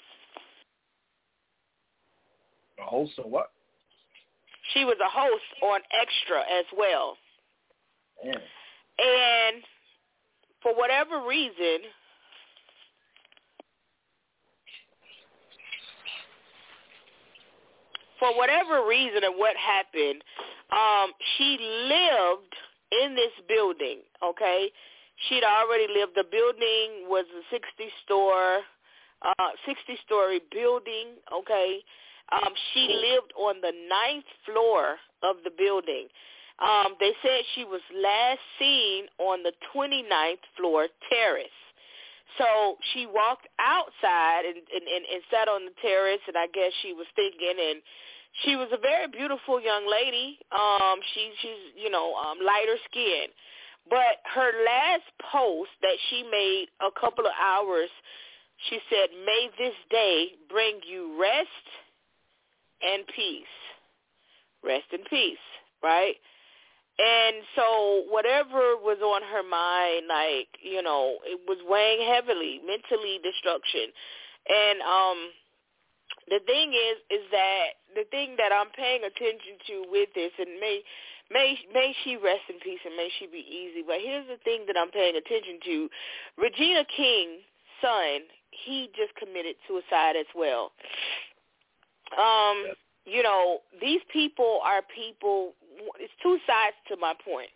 A host of what? She was a host on Extra as well. Yeah. And for whatever reason, for whatever reason or what happened, um, she lived in this building, okay? She'd already lived. The building was a sixty-story uh, sixty-story building, okay? Um, she lived on the ninth floor of the building. Um, they said she was last seen on the twenty-ninth floor terrace. So she walked outside and, and, and, and sat on the terrace, and I guess she was thinking, and she was a very beautiful young lady. Um, she, she's, you know, um, lighter skin. But her last post that she made a couple of hours, she said, "May this day bring you rest and peace." Rest and peace, right? And so whatever was on her mind, like, you know, it was weighing heavily, mentally destruction. And um, the thing is, is that the thing that I'm paying attention to with this, and may, may, may she rest in peace and may she be easy, but here's the thing that I'm paying attention to. Regina King's son, he just committed suicide as well. Um, you know, these people are people, it's two sides to my point.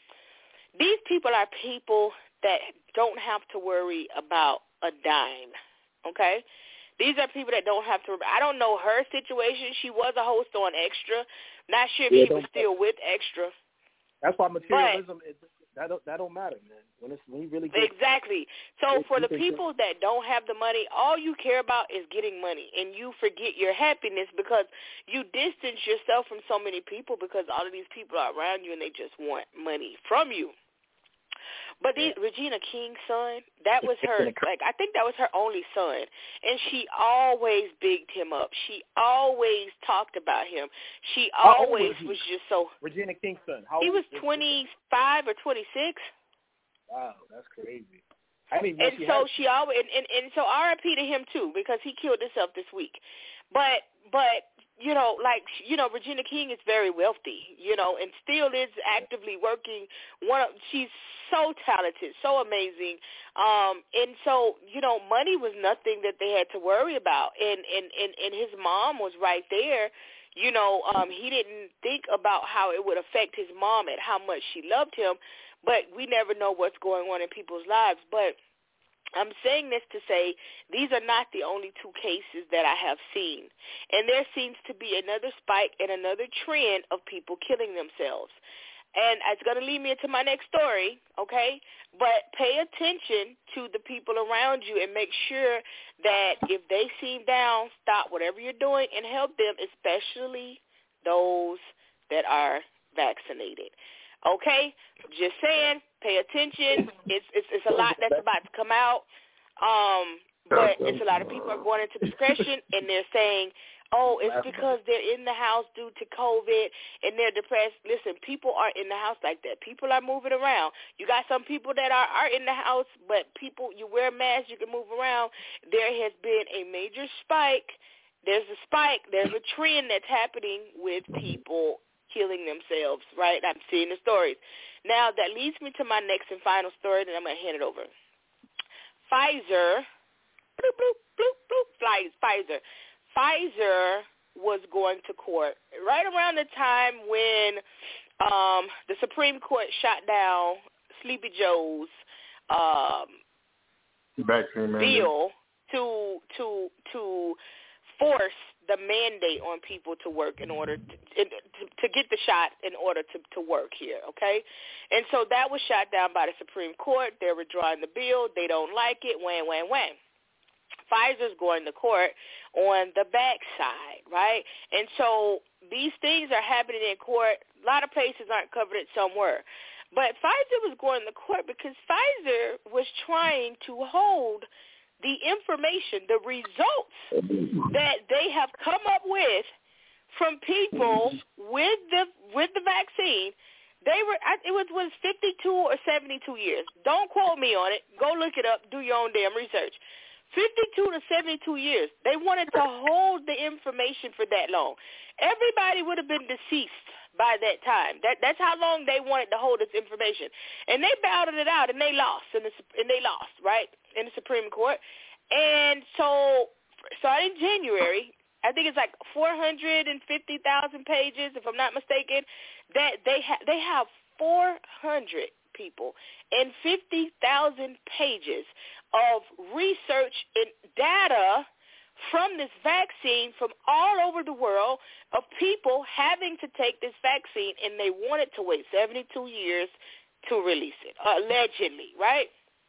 These people are people that don't have to worry about a dime, okay? These are people that don't have to, I don't know her situation. She was a host on Extra. Not sure if yeah, she was still with Extra. That's why materialism, is, that, don't, that don't matter, man. When, it's, when you really get, exactly. So for the people that don't have the money, all you care about is getting money, and you forget your happiness because you distance yourself from so many people because all of these people are around you and they just want money from you. But these, yeah. Regina King's son, that was her, like, I think that was her only son. And she always bigged him up. She always talked about him. She always was, was just so. Regina King's son. How he was twenty-five or twenty-six. Wow, that's crazy. I mean, and so she always, and, and, and so R I P to him too, because he killed himself this week. But, but, you know, like, you know, Regina King is very wealthy, you know, and still is actively working. One, of, she's so talented, so amazing. Um, and so, you know, money was nothing that they had to worry about. And, and, and, and his mom was right there. You know, um, he didn't think about how it would affect his mom and how much she loved him. But we never know what's going on in people's lives. But I'm saying this to say these are not the only two cases that I have seen. And there seems to be another spike and another trend of people killing themselves. And it's going to lead me into my next story, okay? But pay attention to the people around you and make sure that if they seem down, stop whatever you're doing and help them, especially those that are vaccinated. Okay, just saying, pay attention. It's it's it's a lot that's about to come out, um, but it's a lot of people are going into depression and they're saying, oh, it's because they're in the house due to COVID and they're depressed. Listen, people aren't in the house like that. People are moving around. You got some people that are, are in the house, but people, you wear a mask, you can move around. There has been a major spike. There's a spike. There's a trend that's happening with people killing themselves, right? I'm seeing the stories. Now, that leads me to my next and final story, and I'm going to hand it over. Pfizer, bloop, bloop, bloop, bloop, Pfizer. Pfizer was going to court right around the time when um, the Supreme Court shot down Sleepy Joe's um, bill to to to force the mandate on people to work in order to, to, to get the shot in order to, to work here, okay? And so that was shot down by the Supreme Court. They're withdrawing the bill. They don't like it. Wham, wham, wham. Pfizer's going to court on the backside, right? And so these things are happening in court. A lot of places aren't covered it, some were. But Pfizer was going to court because Pfizer was trying to hold the information, the results that they have come up with from people with the with the vaccine. They were it was was fifty-two or seventy-two years. Don't quote me on it. Go look it up. Do your own damn research. fifty-two to seventy-two years. They wanted to hold the information for that long. Everybody would have been deceased by that time. That that's how long they wanted to hold this information. And they battled it out, and they lost, and, the, and they lost, right, in the Supreme Court. And so starting January, I think it's like four hundred fifty thousand pages, if I'm not mistaken, that they ha- they have four hundred people and fifty thousand pages of research and data from this vaccine from all over the world of people having to take this vaccine, and they wanted to wait seventy-two years to release it, allegedly, right?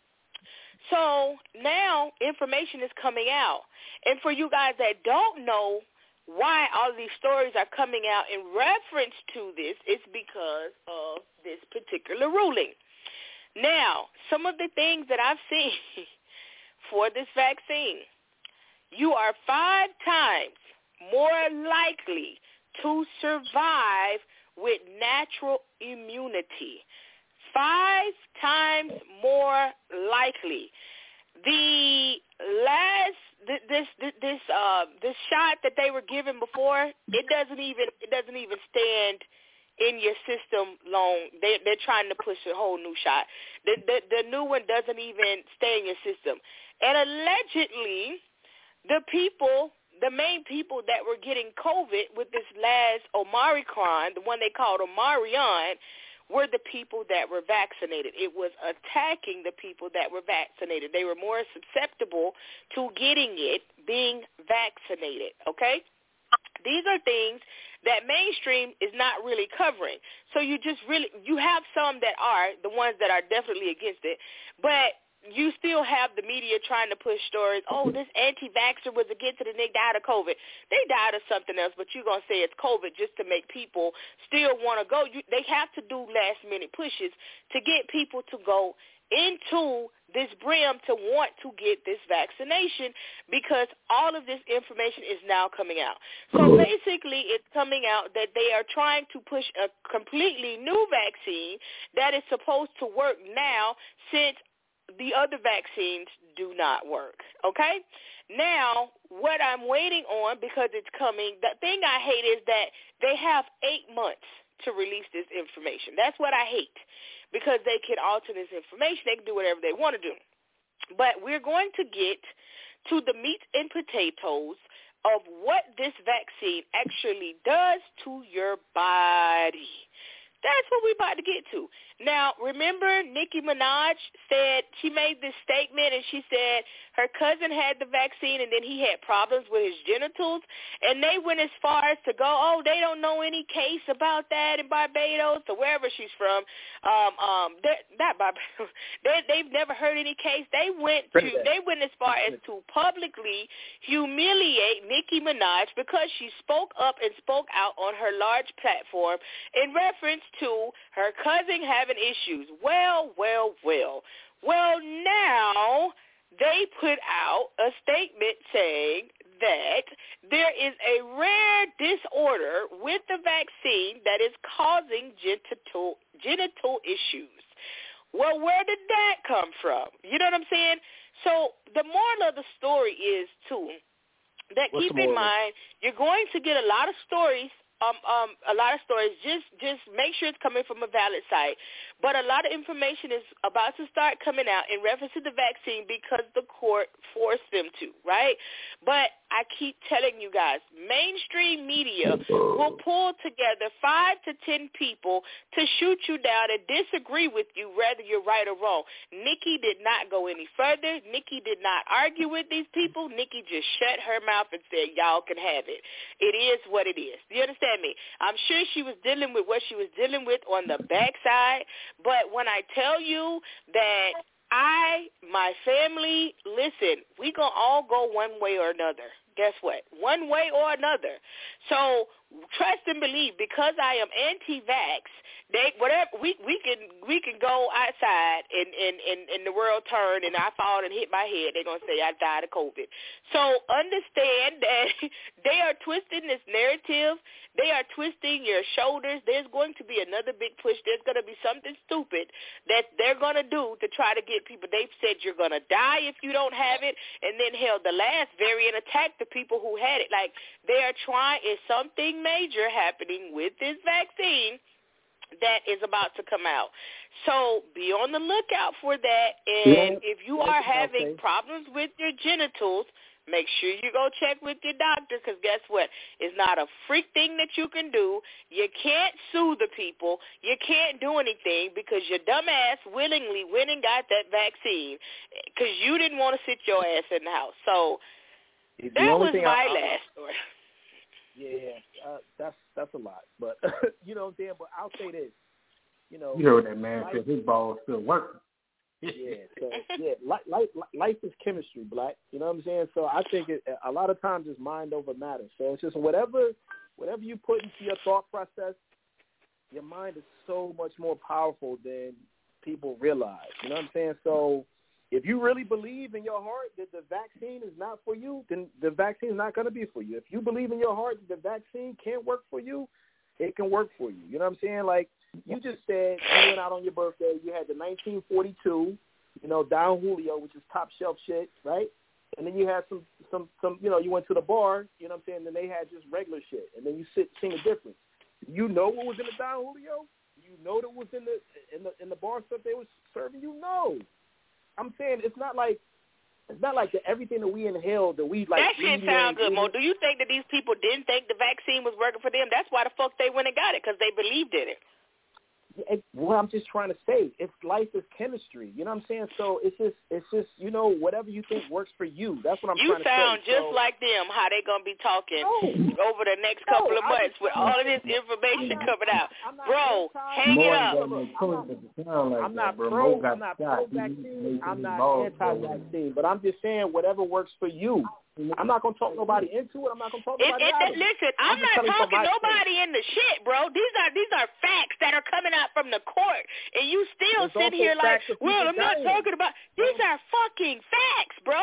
So now information is coming out. And for you guys that don't know why all of these stories are coming out in reference to this, it's because of this particular ruling. Now, some of the things that I've seen for this vaccine, you are five times more likely to survive with natural immunity. Five times more likely. The last this this this uh this shot that they were given before, it doesn't even it doesn't even stand in your system long. They they're trying to push a whole new shot. The the the new one doesn't even stay in your system. And allegedly, the people, the main people that were getting COVID with this last Omicron, the one they called Omarion, were the people that were vaccinated. It was attacking the people that were vaccinated. They were more susceptible to getting it being vaccinated, okay? These are things that mainstream is not really covering. So you just really, you have some that are, the ones that are definitely against it, but you still have the media trying to push stories, oh, this anti-vaxxer was against it and they died of COVID. They died of something else, but you're going to say it's COVID just to make people still want to go. You, they have to do last-minute pushes to get people to go into this brim to want to get this vaccination because all of this information is now coming out. So basically it's coming out that they are trying to push a completely new vaccine that is supposed to work now since the other vaccines do not work, okay? Now, what I'm waiting on, because it's coming, the thing I hate is that they have eight months to release this information. That's what I hate, because they can alter this information. They can do whatever they want to do. But we're going to get to the meat and potatoes of what this vaccine actually does to your body. That's what we're about to get to. Now, remember Nicki Minaj said, she made this statement and she said her cousin had the vaccine and then he had problems with his genitals, and they went as far as to go, oh, they don't know any case about that in Barbados or wherever she's from. Um, um, not Barbados. They, they've never heard any case. They went to, they went as far as to publicly humiliate Nicki Minaj because she spoke up and spoke out on her large platform in reference to her cousin having issues. Well, well, well. Well, now they put out a statement saying that there is a rare disorder with the vaccine that is causing genital, genital issues. Well, where did that come from? You know what I'm saying? So the moral of the story is, too, that What's keep in mind, you're going to get a lot of stories Um, um, a lot of stories. Just, just make sure it's coming from a valid site. But a lot of information is about to start coming out in reference to the vaccine because the court forced them to, right? But I keep telling you guys, mainstream media will pull together five to ten people to shoot you down and disagree with you, whether you're right or wrong. Nicki did not go any further. Nicki did not argue with these people. Nicki just shut her mouth and said, y'all can have it. It is what it is. Do you understand me? I'm sure she was dealing with what she was dealing with on the backside, but when I tell you that I, my family, listen, we gonna all go one way or another. Guess what? One way or another. So trust and believe, because I am anti-vax, they whatever we we can we can go outside and and, and, and the world turn and I fall and hit my head, they're gonna say I died of COVID. So understand that they are twisting this narrative. They are twisting your shoulders. There's going to be another big push. There's going to be something stupid that they're going to do to try to get people. They've said you're going to die if you don't have it. And then, hell, the last variant attacked the people who had it. Like, they are trying, is something major happening with this vaccine that is about to come out. So be on the lookout for that. And yeah, if you are having okay. problems with your genitals, Make sure you go check with your doctor, because guess what? It's not a freak thing that you can do. You can't sue the people. You can't do anything because your dumb ass willingly went and got that vaccine because you didn't want to sit your ass in the house. So It's that was my I, last story. Yeah, uh, that's that's a lot. But, you know what I'm saying? But I'll say this. You know, you heard that man said his balls still working. yeah, so, yeah, life, life, life is chemistry, Black. You know what I'm saying? So I think it, a lot of times it's mind over matter. So it's just whatever, whatever you put into your thought process, your mind is so much more powerful than people realize. You know what I'm saying? So if you really believe in your heart that the vaccine is not for you, then the vaccine is not going to be for you. If you believe in your heart that the vaccine can't work for you, it can work for you. You know what I'm saying? Like, you just said you went out on your birthday. You had the nineteen forty-two, you know, Don Julio, which is top shelf shit, right? And then you had some, some, some, you know, you went to the bar, you know what I'm saying, and they had just regular shit. And then you sit, sing a difference. You know what was in the Don Julio? You know that was in the in the in the bar stuff they was serving. You know, I'm saying it's not like it's not like that everything that we inhaled that we like. That shit sound good, Mo. Do you think that these people didn't think the vaccine was working for them? That's why the fuck they went and got it, because they believed in it. It, what I'm just trying to say, it's life is chemistry. You know what I'm saying? So it's just, it's just, you know, whatever you think works for you. That's what I'm you trying to say. You sound just so, like them, how they going to be talking no, over the next couple no, of months with all of this information coming out. Bro, hang it up. I'm not pro, I'm not pro-vaccine. I'm not anti-vaccine. But I'm just saying whatever works for you. I'm not going to talk nobody into it. I'm not going to talk nobody it, it, out of it. Listen, I'm, I'm not talking nobody in the shit, bro. These are these are facts that are coming out from the court. And you still sit here like, well, I'm not dying. talking about. These are fucking facts, bro.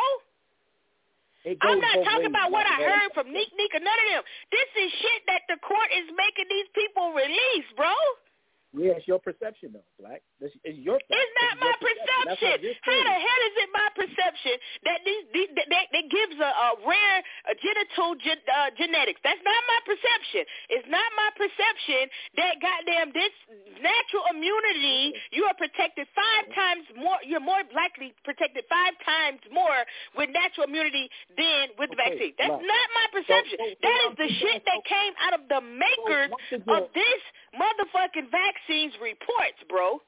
I'm not talking about what I heard from Neek Neek or none of them. This is shit that the court is making these people release, bro. Yeah, it's your perception, though, Black. It's, it's your fact. It's not it's my perception. perception. How the hell is it my perception that these, these that, that gives a, a rare a genital gen, uh, genetics? That's not my perception. It's not my perception that goddamn this natural immunity, you are protected five times more. You're more likely protected five times more with natural immunity than with the okay, vaccine. That's Black. not my perception. So, so, that so is the shit that came out of the makers so, of this motherfucking vaccines reports, bro.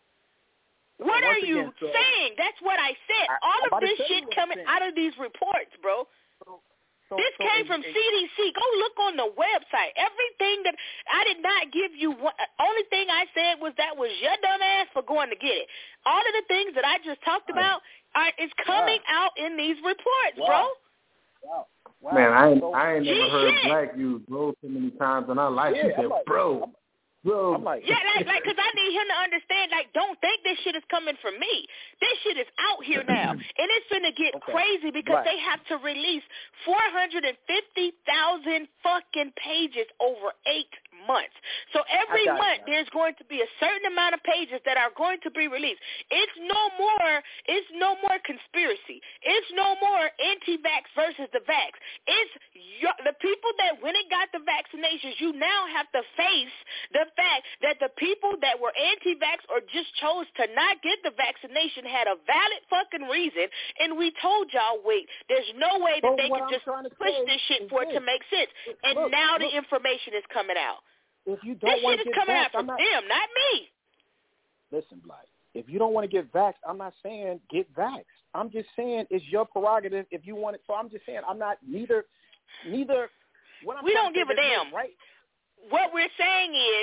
What are you again, so, saying? That's what I said. I, All I'm of this shit coming out of these reports, bro. So, so, this so came it, from it, C D C. Go look on the website. Everything that I did not give you, one, only thing I said was that was your dumb ass for going to get it. All of the things that I just talked about are is coming wow. out in these reports, wow. bro. Wow. Wow. Man, I ain't, so, I ain't never G heard shit. Black use bro so many times in our life. Yeah, She said, like, bro. I'm, Bro. I'm like, yeah, like, like, because I need him to understand, like, don't think this shit is coming from me. This shit is out here now. And it's going to get okay. crazy because right. they have to release four hundred fifty thousand fucking pages over eight months. So every month you. there's going to be a certain amount of pages that are going to be released. It's no more, it's no more conspiracy. It's no more anti-vax versus the vax. It's your, the people that when it got the vaccinations, you now have to face the fact that the people that were anti-vax or just chose to not get the vaccination had a valid fucking reason, and we told y'all, wait, there's no way that so they can I'm just push this shit for it to make sense. And look, now look, the information is coming out. If you don't this want shit to is get coming vaxxed, out from not, them, not me. Listen, Black, if you don't want to get vaxxed, I'm not saying get vaxxed. I'm just saying it's your prerogative if you want it. So I'm just saying I'm not neither, neither. What I'm we don't give a damn. Right? What we're saying is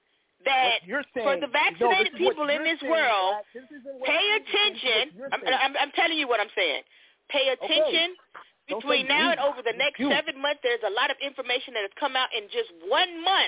that saying, for the vaccinated no, people in this saying, world, this pay attention. I'm, I'm, I'm telling you what I'm saying. Pay attention. Okay. Between now and over the next you. seven months, there's a lot of information that has come out in just one month.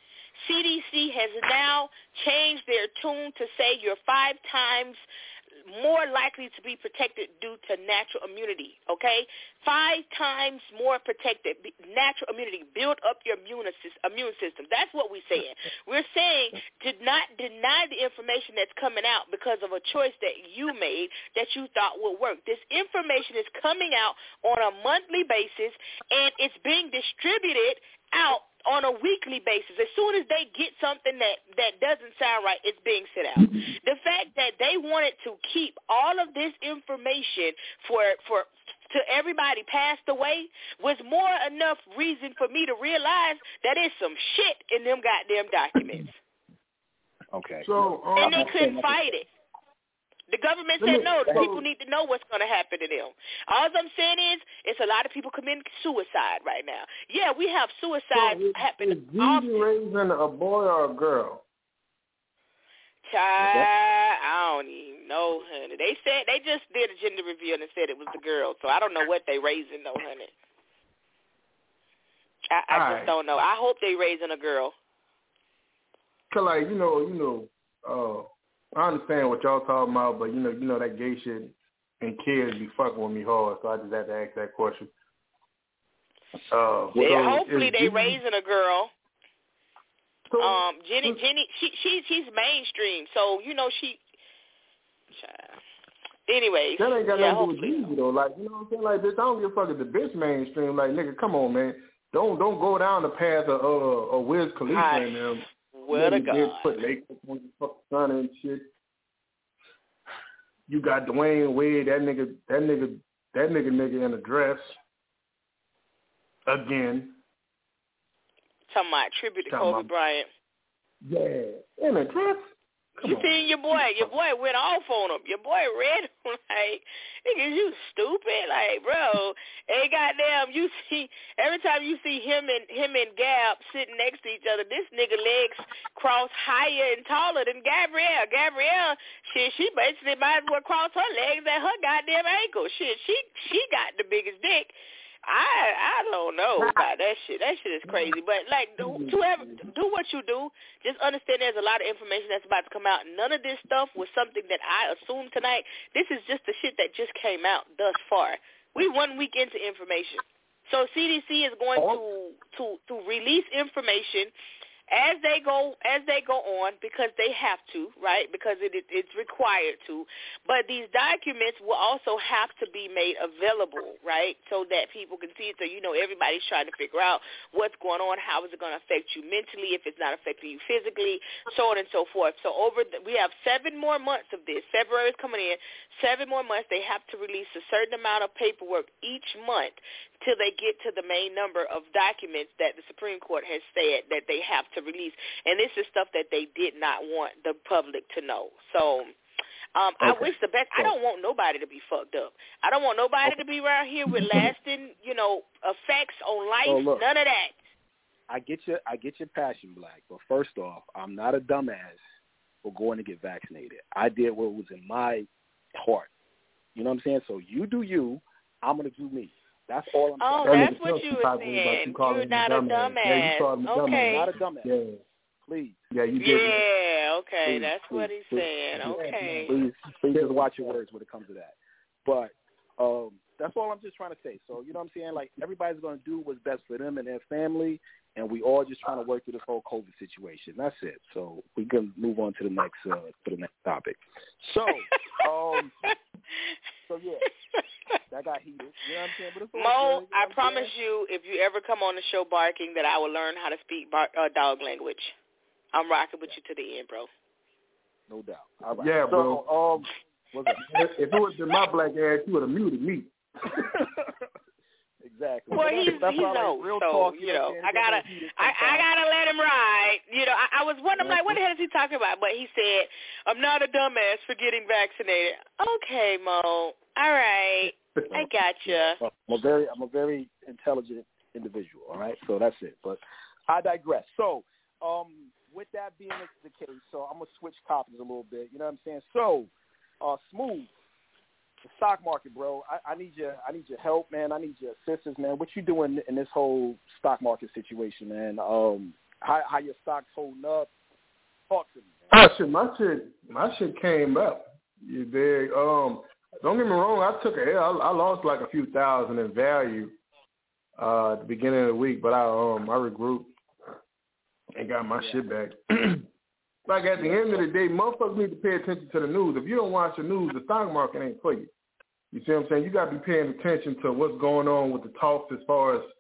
C D C has now changed their tune to say you're five times more likely to be protected due to natural immunity, okay? Five times more protected. Natural immunity. Build up your immune system. That's what we're saying. We're saying did not deny the information that's coming out because of a choice that you made that you thought would work. This information is coming out on a monthly basis, and it's being distributed out on a weekly basis. As soon as they get something that, that doesn't sound right, it's being sent out. The fact that they wanted to keep all of this information for for to everybody passed away was more enough reason for me to realize that there's some shit in them goddamn documents. Okay. So um, and they couldn't fight it. The government said, no, the people need to know what's going to happen to them. All I'm saying is it's a lot of people committing suicide right now. Yeah, we have suicides so happening is often. Is raising a boy or a girl? Child, I don't even know, honey. They said they just did a gender reveal and said it was the girl, so I don't know what they raising, though, honey. I, I just right. don't know. I hope they raising a girl. Cause like you know, you know, uh, I understand what y'all talking about, but you know, you know that gay shit and kids be fucking with me hard, so I just had to ask that question. Uh, yeah, so hopefully they Jenny, raising a girl. So, um, Jenny, Jenny, she, she, she's mainstream, so you know she. Child. Anyways, that ain't got yeah, nothing to do with you though. Like you know what I'm saying? Like this, I don't give a fuck if the bitch mainstream. Like nigga, come on, man. Don't don't go down the path of uh, a Wiz Khalifa I and them. Swear to God. Bitch put makeup on your fucking son and shit. You got Dwayne Wade, that nigga, that nigga, that nigga, nigga in a dress again. Talking about tribute to Kobe about, Bryant. Yeah, in a dress. Come you on. seen your boy? Your boy went off on him. Your boy read him like, nigga, you stupid, like, bro. And goddamn, you see every time you see him and him and Gab sitting next to each other, this nigga legs cross higher and taller than Gabrielle. Gabrielle, shit, she basically might as well cross her legs at her goddamn ankle. Shit, she she got the biggest dick. I I don't know about that shit. That shit is crazy. But like, do, to ever, do what you do. Just understand there's a lot of information that's about to come out. None of this stuff was something that I assumed tonight. This is just the shit that just came out thus far. We one week into information, so C D C is going to to to release information as they go as they go on because they have to, right? Because it, it it's required to. But these documents will also have to be made available, right? So that people can see it. So you know everybody's trying to figure out what's going on, how is it going to affect you mentally, if it's not affecting you physically, so on and so forth. So over the, we have seven more months of this. February is coming in. Seven more months. They have to release a certain amount of paperwork each month till they get to the main number of documents that the Supreme Court has said that they have to release. And this is stuff that they did not want the public to know. So um, okay. I wish the best. I don't want nobody to be fucked up. I don't want nobody okay. to be around here with lasting, you know, effects on life. So look, none of that. I get your, I get your passion, Black. But first off, I'm not a dumbass for going to get vaccinated. I did what was in my heart. You know what I'm saying? So you do you. I'm going to do me. That's all I'm oh, saying. Oh, that's what you were saying. You You're not a dumbass. Yeah, you okay. I'm not a dumbass. Yeah. Please. Yeah, you did. Yeah, okay. Please, that's please, what he's please, saying. please, okay. Please, please just watch your words when it comes to that. But um, that's all I'm just trying to say. So, you know what I'm saying? Like, everybody's going to do what's best for them and their family, and we all just trying to work through this whole COVID situation. That's it. So we can move on to the next uh, to the next topic. So, um, so yeah. That got heated. You know what I'm saying? But it's all Mo, good, you know I promise saying? you, if you ever come on the show barking, that I will learn how to speak bar- uh, dog language. I'm rocking with you to the end, bro. No doubt. All right. Yeah, so, bro. Um, what's up? If it was in my black ass, you would have muted me. Exactly. Well, that's, he's that's he's like old, real so talk, you know, I gotta I, I gotta let him ride. You know, I, I was wondering, like, what the hell is he talking about? But he said, "I'm not a dumbass for getting vaccinated." Okay, Mo. All right, I gotcha. I'm a very I'm a very intelligent individual. All right, so that's it. But I digress. So, um, with that being the case, so I'm gonna switch topics a little bit. You know what I'm saying? So, uh, Smooth. The stock market, bro. I, I need your, I need your help, man. I need your assistance, man. What you doing in this whole stock market situation, man? Um, how, how your stocks holding up? Talk to me, man. Oh shit, my shit, my shit came up. You dig? Um, don't get me wrong. I took a L. I, I lost like a few thousand in value uh, at the beginning of the week, but I um, I regrouped and got my yeah. shit back. Like, at the end of the day, motherfuckers need to pay attention to the news. If you don't watch the news, the stock market ain't for you. You see what I'm saying? You got to be paying attention to what's going on with the talks as far as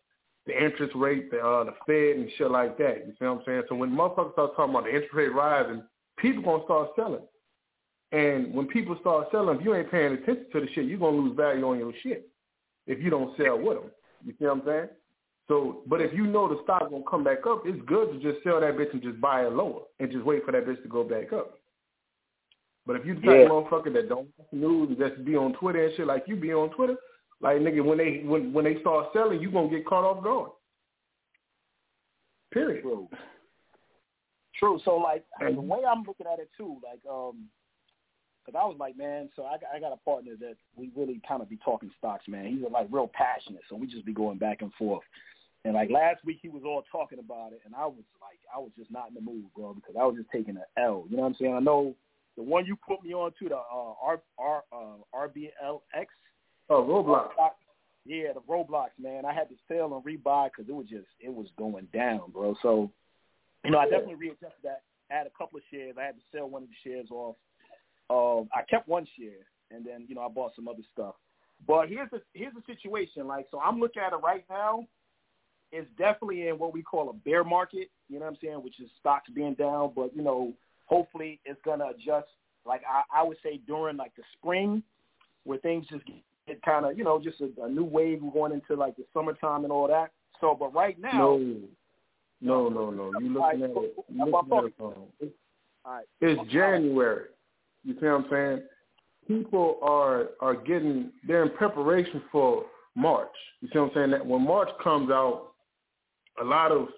the interest rate, the uh, the Fed and shit like that. You see what I'm saying? So when motherfuckers start talking about the interest rate rising, people gonna start selling. And when people start selling, if you ain't paying attention to the shit, you're gonna lose value on your shit if you don't sell with them. You see what I'm saying? So, but if you know the stock gonna come back up, it's good to just sell that bitch and just buy it lower and just wait for that bitch to go back up. But if you the type yeah. of motherfucker that don't watch the news and just be on Twitter and shit like you be on Twitter, like nigga, when they when when they start selling, you gonna get caught off guard. Period. True. True. So like and the way I'm looking at it too, like um, because I was like, man, so I got, I got a partner that we really kind of be talking stocks, man. He's like real passionate, so we just be going back and forth. And like last week, he was all talking about it, and I was like, I was just not in the mood, bro, because I was just taking an L. You know what I'm saying? I know the one you put me on to, the uh, R R uh, R B L X. Oh, Roblox. Yeah, the Roblox, man. I had to sell and rebuy because it was just, it was going down, bro. So, you know, I definitely readjusted that. I had a couple of shares. I had to sell one of the shares off. Um, I kept one share, and then, you know, I bought some other stuff. But here's the here's the situation. Like, so I'm looking at it right now. It's definitely in what we call a bear market, you know what I'm saying, which is stocks being down. But, you know, hopefully it's going to adjust, like I, I would say during, like, the spring where things just get kind of, you know, just a, a new wave going into, like, the summertime and all that. So, but right now. No, no, no, no. You looking at it. You looking at it wrong. It's, all right. it's January. You see what I'm saying? People are are getting, they're in preparation for March. You see what I'm saying? That when March comes out, a lot of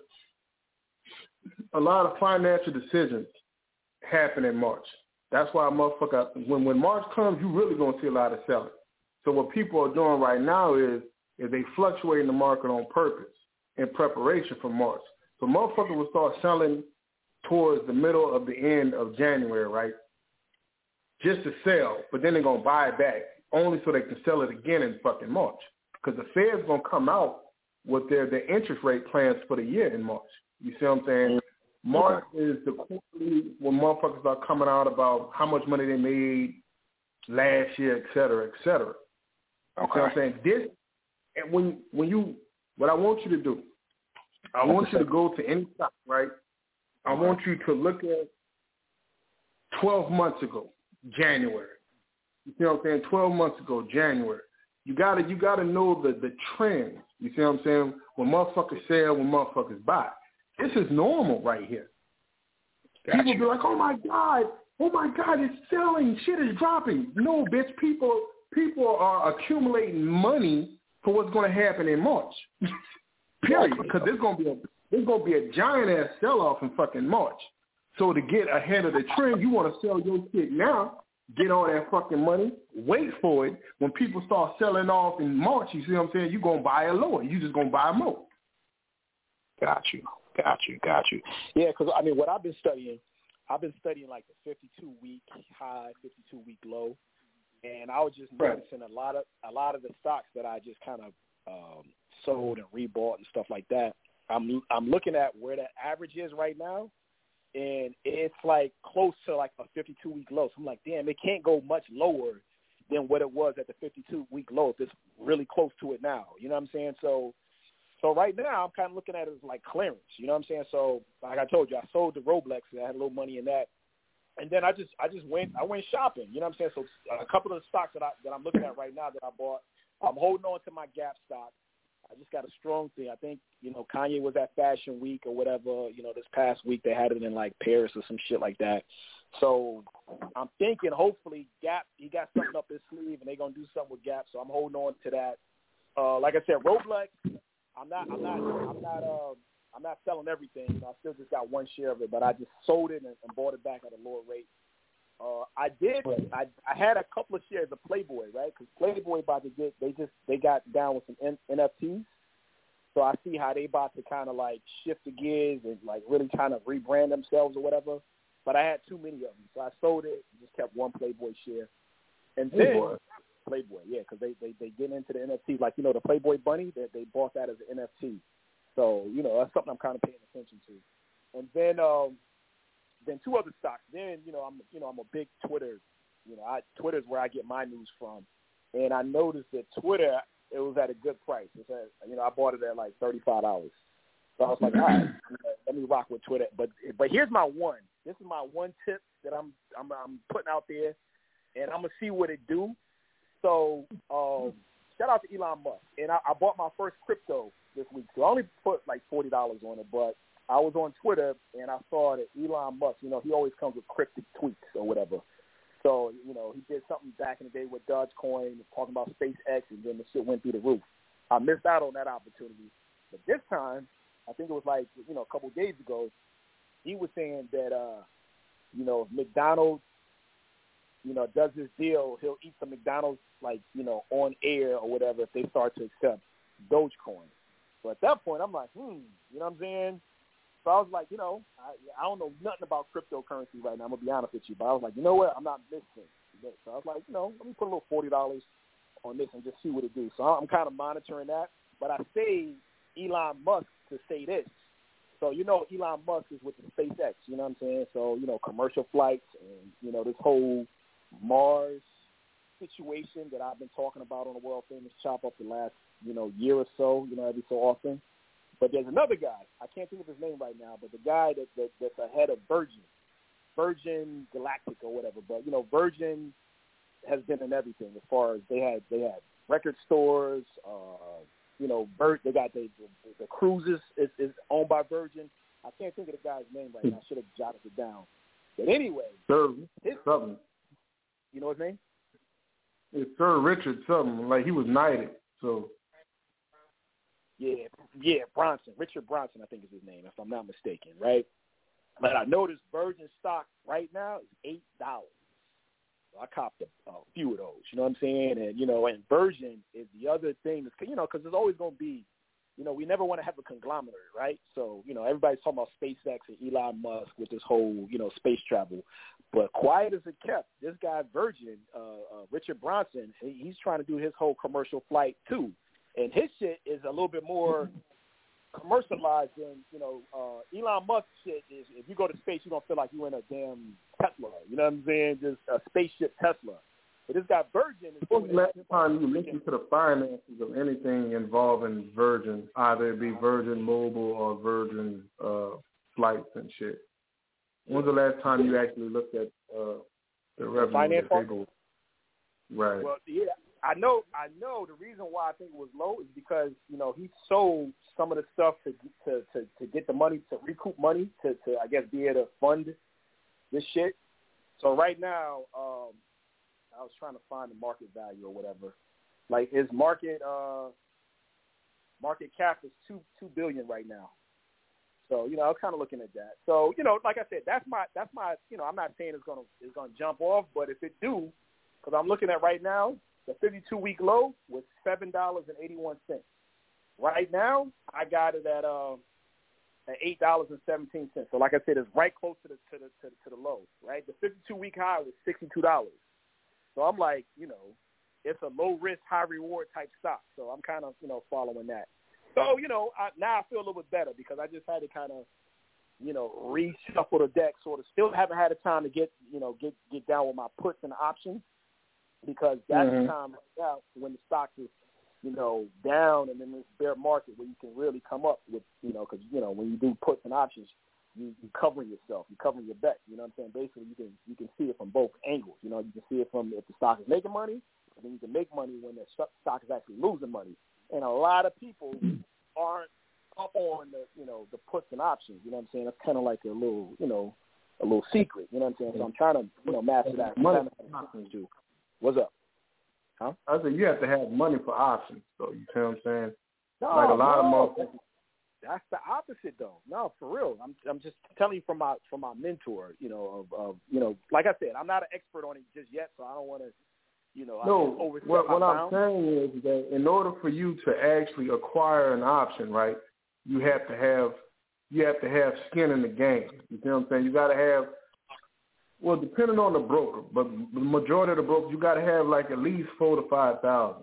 a lot of financial decisions happen in March. That's why motherfucker, when when March comes, you really gonna see a lot of selling. So what people are doing right now is is they fluctuate in the market on purpose in preparation for March. So motherfucker will start selling towards the middle of the end of January, right? Just to sell, but then they're going to buy it back only so they can sell it again in fucking March. Because the Fed's going to come out with their, their interest rate plans for the year in March. You see what I'm saying? March is the quarterly when motherfuckers start coming out about how much money they made last year, et cetera, et cetera. You Okay. see what I'm saying? This, and when, when you, what I want you to do, I want you to go to any stock, right? I want you to look at twelve months ago, January. You see what I'm saying? twelve months ago, January. You gotta you gotta know the, the trends. You see what I'm saying? When motherfuckers sell, when motherfuckers buy. This is normal right here. Gotcha. People be like, oh my God, oh my God, it's selling, shit is dropping. No, bitch, people people are accumulating money for what's gonna happen in March. Period. Because there's gonna be a there's gonna be a giant ass sell off in fucking March. So to get ahead of the trend, you want to sell your shit now, get all that fucking money, wait for it. When people start selling off in March, you see what I'm saying? You're going to buy it lower. You're just going to buy more. Got you. Got you. Got you. Yeah, because, I mean, what I've been studying, I've been studying like the fifty-two week high, fifty-two week low. And I was just right. noticing a lot of a lot of the stocks that I just kind of um, sold and rebought and stuff like that. I'm I'm looking at where the average is right now. And it's like close to like a fifty-two week low. So I'm like, damn, it can't go much lower than what it was at the fifty-two week low if it's really close to it now. You know what I'm saying? So so right now I'm kind of looking at it as like clearance. You know what I'm saying? So like I told you, I sold the Roblox. I had a little money in that. And then I just I just went I went shopping. You know what I'm saying? So a couple of the stocks that, I, that I'm looking at right now that I bought, I'm holding on to my Gap stock. I just got a strong thing. I think, you know, Kanye was at Fashion Week or whatever, you know, this past week they had it in, like, Paris or some shit like that. So I'm thinking hopefully Gap, he got something up his sleeve and they're going to do something with Gap. So I'm holding on to that. Uh, like I said, Roblox, I'm not, I'm not, I'm not, uh, I'm not selling everything. You know, I still just got one share of it, but I just sold it and, and bought it back at a lower rate. Uh, I did. I, I had a couple of shares of Playboy, right? Because Playboy about to get, they just they got down with some N- NFTs. So I see how they about to kind of like shift the gears and like really kind of rebrand themselves or whatever. But I had too many of them, so I sold it. And just kept one Playboy share. And then Playboy, Playboy yeah, because they they they get into the N F Ts, like you know the Playboy bunny that they, they bought that as an N F T. So you know that's something I'm kind of paying attention to. And then. um Then two other stocks. Then you know I'm you know I'm a big Twitter. You know I Twitter's where I get my news from, and I noticed that Twitter it was at a good price. It said, you know, I bought it at like thirty-five dollars. So I was like, all right, let me rock with Twitter. But but here's my one. This is my one tip that I'm I'm, I'm putting out there, and I'm gonna see what it do. So um, shout out to Elon Musk. And I, I bought my first crypto this week. So I only put like forty dollars on it, but I was on Twitter and I saw that Elon Musk, you know, he always comes with cryptic tweets or whatever. So, you know, he did something back in the day with Dogecoin, talking about SpaceX, and then the shit went through the roof. I missed out on that opportunity. But this time, I think it was like, you know, a couple of days ago, he was saying that, uh, you know, if McDonald's, you know, does this deal, he'll eat some McDonald's, like, you know, on air or whatever if they start to accept Dogecoin. So at that point, I'm like, hmm, you know what I'm saying? So I was like, you know, I, I don't know nothing about cryptocurrency right now. I'm going to be honest with you. But I was like, you know what? I'm not missing this. So I was like, you know, let me put a little forty dollars on this and just see what it do. So I'm kind of monitoring that. But I say Elon Musk to say this. So, you know, Elon Musk is with the SpaceX, you know what I'm saying? So, you know, commercial flights and, you know, this whole Mars situation that I've been talking about on the World Famous Chop Up the last, you know, year or so, you know, every so often. But there's another guy. I can't think of his name right now, but the guy that, that that's ahead of Virgin, Virgin Galactic or whatever. But you know, Virgin has been in everything as far as they had they had record stores. Uh, you know, Vir- they got the, the the cruises is, is owned by Virgin. I can't think of the guy's name right now. I should have jotted it down. But anyway, Sir his, something. You know his name? It's Sir Richard something. Like he was knighted. So. Yeah, yeah, Bronson. Richard Bronson, I think is his name, if I'm not mistaken, right? But I noticed Virgin stock right now is eight dollars. So I copped a, a few of those, you know what I'm saying? And, you know, and Virgin is the other thing, that's, you know, because there's always going to be, you know, we never want to have a conglomerate, right? So, you know, everybody's talking about SpaceX and Elon Musk with this whole, you know, space travel. But quiet as it kept, this guy Virgin, uh, uh, Richard Bronson, he, he's trying to do his whole commercial flight too. And his shit is a little bit more commercialized than, you know, uh, Elon Musk shit is, if you go to space, you don't feel like you're in a damn Tesla. You know what I'm saying? Just a spaceship Tesla. But this guy Virgin is When was the last time you looked into the finances of anything involving Virgin, either it be Virgin Mobile or Virgin uh, flights and shit? When was the last time you actually looked at uh, the revenue? Finance that they go? Right. Well, yeah. I know, I know. The reason why I think it was low is because, you know, he sold some of the stuff to to to, to get the money, to recoup money, to, to I guess be able to fund this shit. So right now, um, I was trying to find the market value or whatever. Like his market uh, market cap is two two billion right now. So you know, I was kind of looking at that. So you know, like I said, that's my that's my you know, I'm not saying it's gonna it's gonna jump off, but if it do, because I'm looking at right now. The fifty-two week low was seven dollars and eighty-one cents. Right now, I got it at uh, at eight dollars and seventeen cents. So, like I said, it's right close to the to the to, to the low. Right, the fifty-two week high was sixty-two dollars. So I'm like, you know, it's a low risk, high reward type stock. So I'm kind of you know following that. So you know, I, now I feel a little bit better because I just had to kind of you know reshuffle the deck. Sort of, still haven't had the time to get you know get get down with my puts and options. Because that's mm-hmm. the time right now when the stock is, you know, down and in this bear market where you can really come up with, you know, because, you know, when you do puts and options, you, you're covering yourself, you're covering your bet. You know what I'm saying? Basically, you can you can see it from both angles. You know, you can see it from if the stock is making money, and then you can make money when the stock is actually losing money. And a lot of people aren't up on the, you know, the puts and options. You know what I'm saying? That's kind of like a little, you know, a little secret. You know what I'm saying? So I'm trying to, you know, master that. Money. What's up? Huh? I said you have to have money for options, so you see what I'm saying? No, like a lot no. of motherfuckers. That's the opposite, though. No, for real. I'm I'm just telling you from my from my mentor. You know, of, of you know, like I said, I'm not an expert on it just yet, so I don't want to, you know, no. overstep What, my what I'm bounds. saying is that in order for you to actually acquire an option, right, you have to have you have to have skin in the game. You see what I'm saying? You got to have. Well, depending on the broker, but the majority of the brokers, you got to have like at least four to five thousand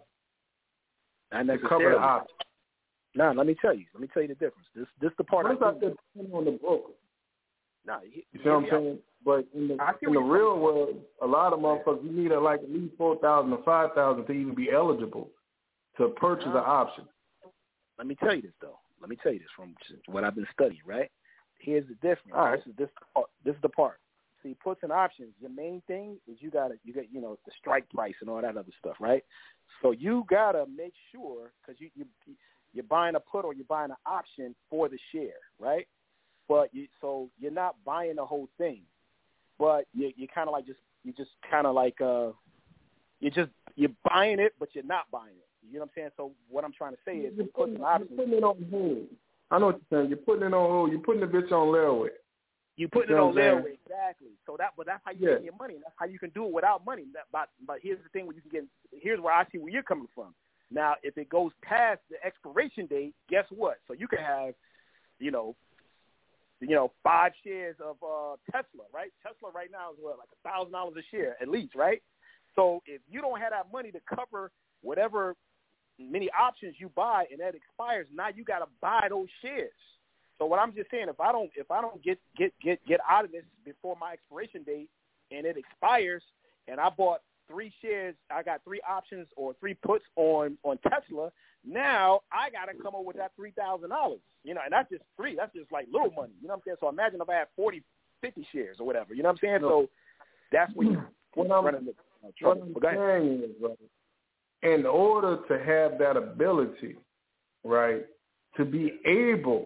to cover the option. Now, let me tell you. Let me tell you the difference. This, this the part. What's I think depending on the broker. No, you, you see what I'm saying? But in the in the real saying. world, a lot of motherfuckers, you need a, like at least four thousand or five thousand to even be eligible to purchase an option. Let me tell you this, though. Let me tell you this from what I've been studying, right? Here's the difference. All right. This is this this is the part. See, puts and options. Your main thing is you gotta you got you know the strike price and all that other stuff, right? So you gotta make sure because you you you're buying a put or you're buying an option for the share, right? But you so you're not buying the whole thing, but you you kind of like just you just kind of like uh you just you're buying it, but you're not buying it. You know what I'm saying? So what I'm trying to say is you're puts and options. You're putting it on hold. I know what you're saying. You're putting it on hold. You're putting the bitch on layaway. You putting you it know on layaway, exactly. So that, but that's how you yeah. get your money. That's how you can do it without money. That, but, but here's the thing: where you can get. Here's where I see where you're coming from. Now, if it goes past the expiration date, guess what? So you can have, you know, you know, five shares of uh, Tesla, right? Tesla right now is what, like a thousand dollars a share at least, right? So if you don't have that money to cover whatever many options you buy and that expires, now you got to buy those shares. So what I'm just saying, if I don't if I don't get get get get out of this before my expiration date and it expires, and I bought three shares, I got three options or three puts on on Tesla. Now I got to come up with that three thousand dollars, you know, and that's just three. That's just like little money, you know what I'm saying? So imagine if I had forty, fifty shares or whatever, you know what I'm saying? So that's when you what I'm, run into uh, trouble. What I'm but go ahead. saying is, right, in order to have that ability, right, to be able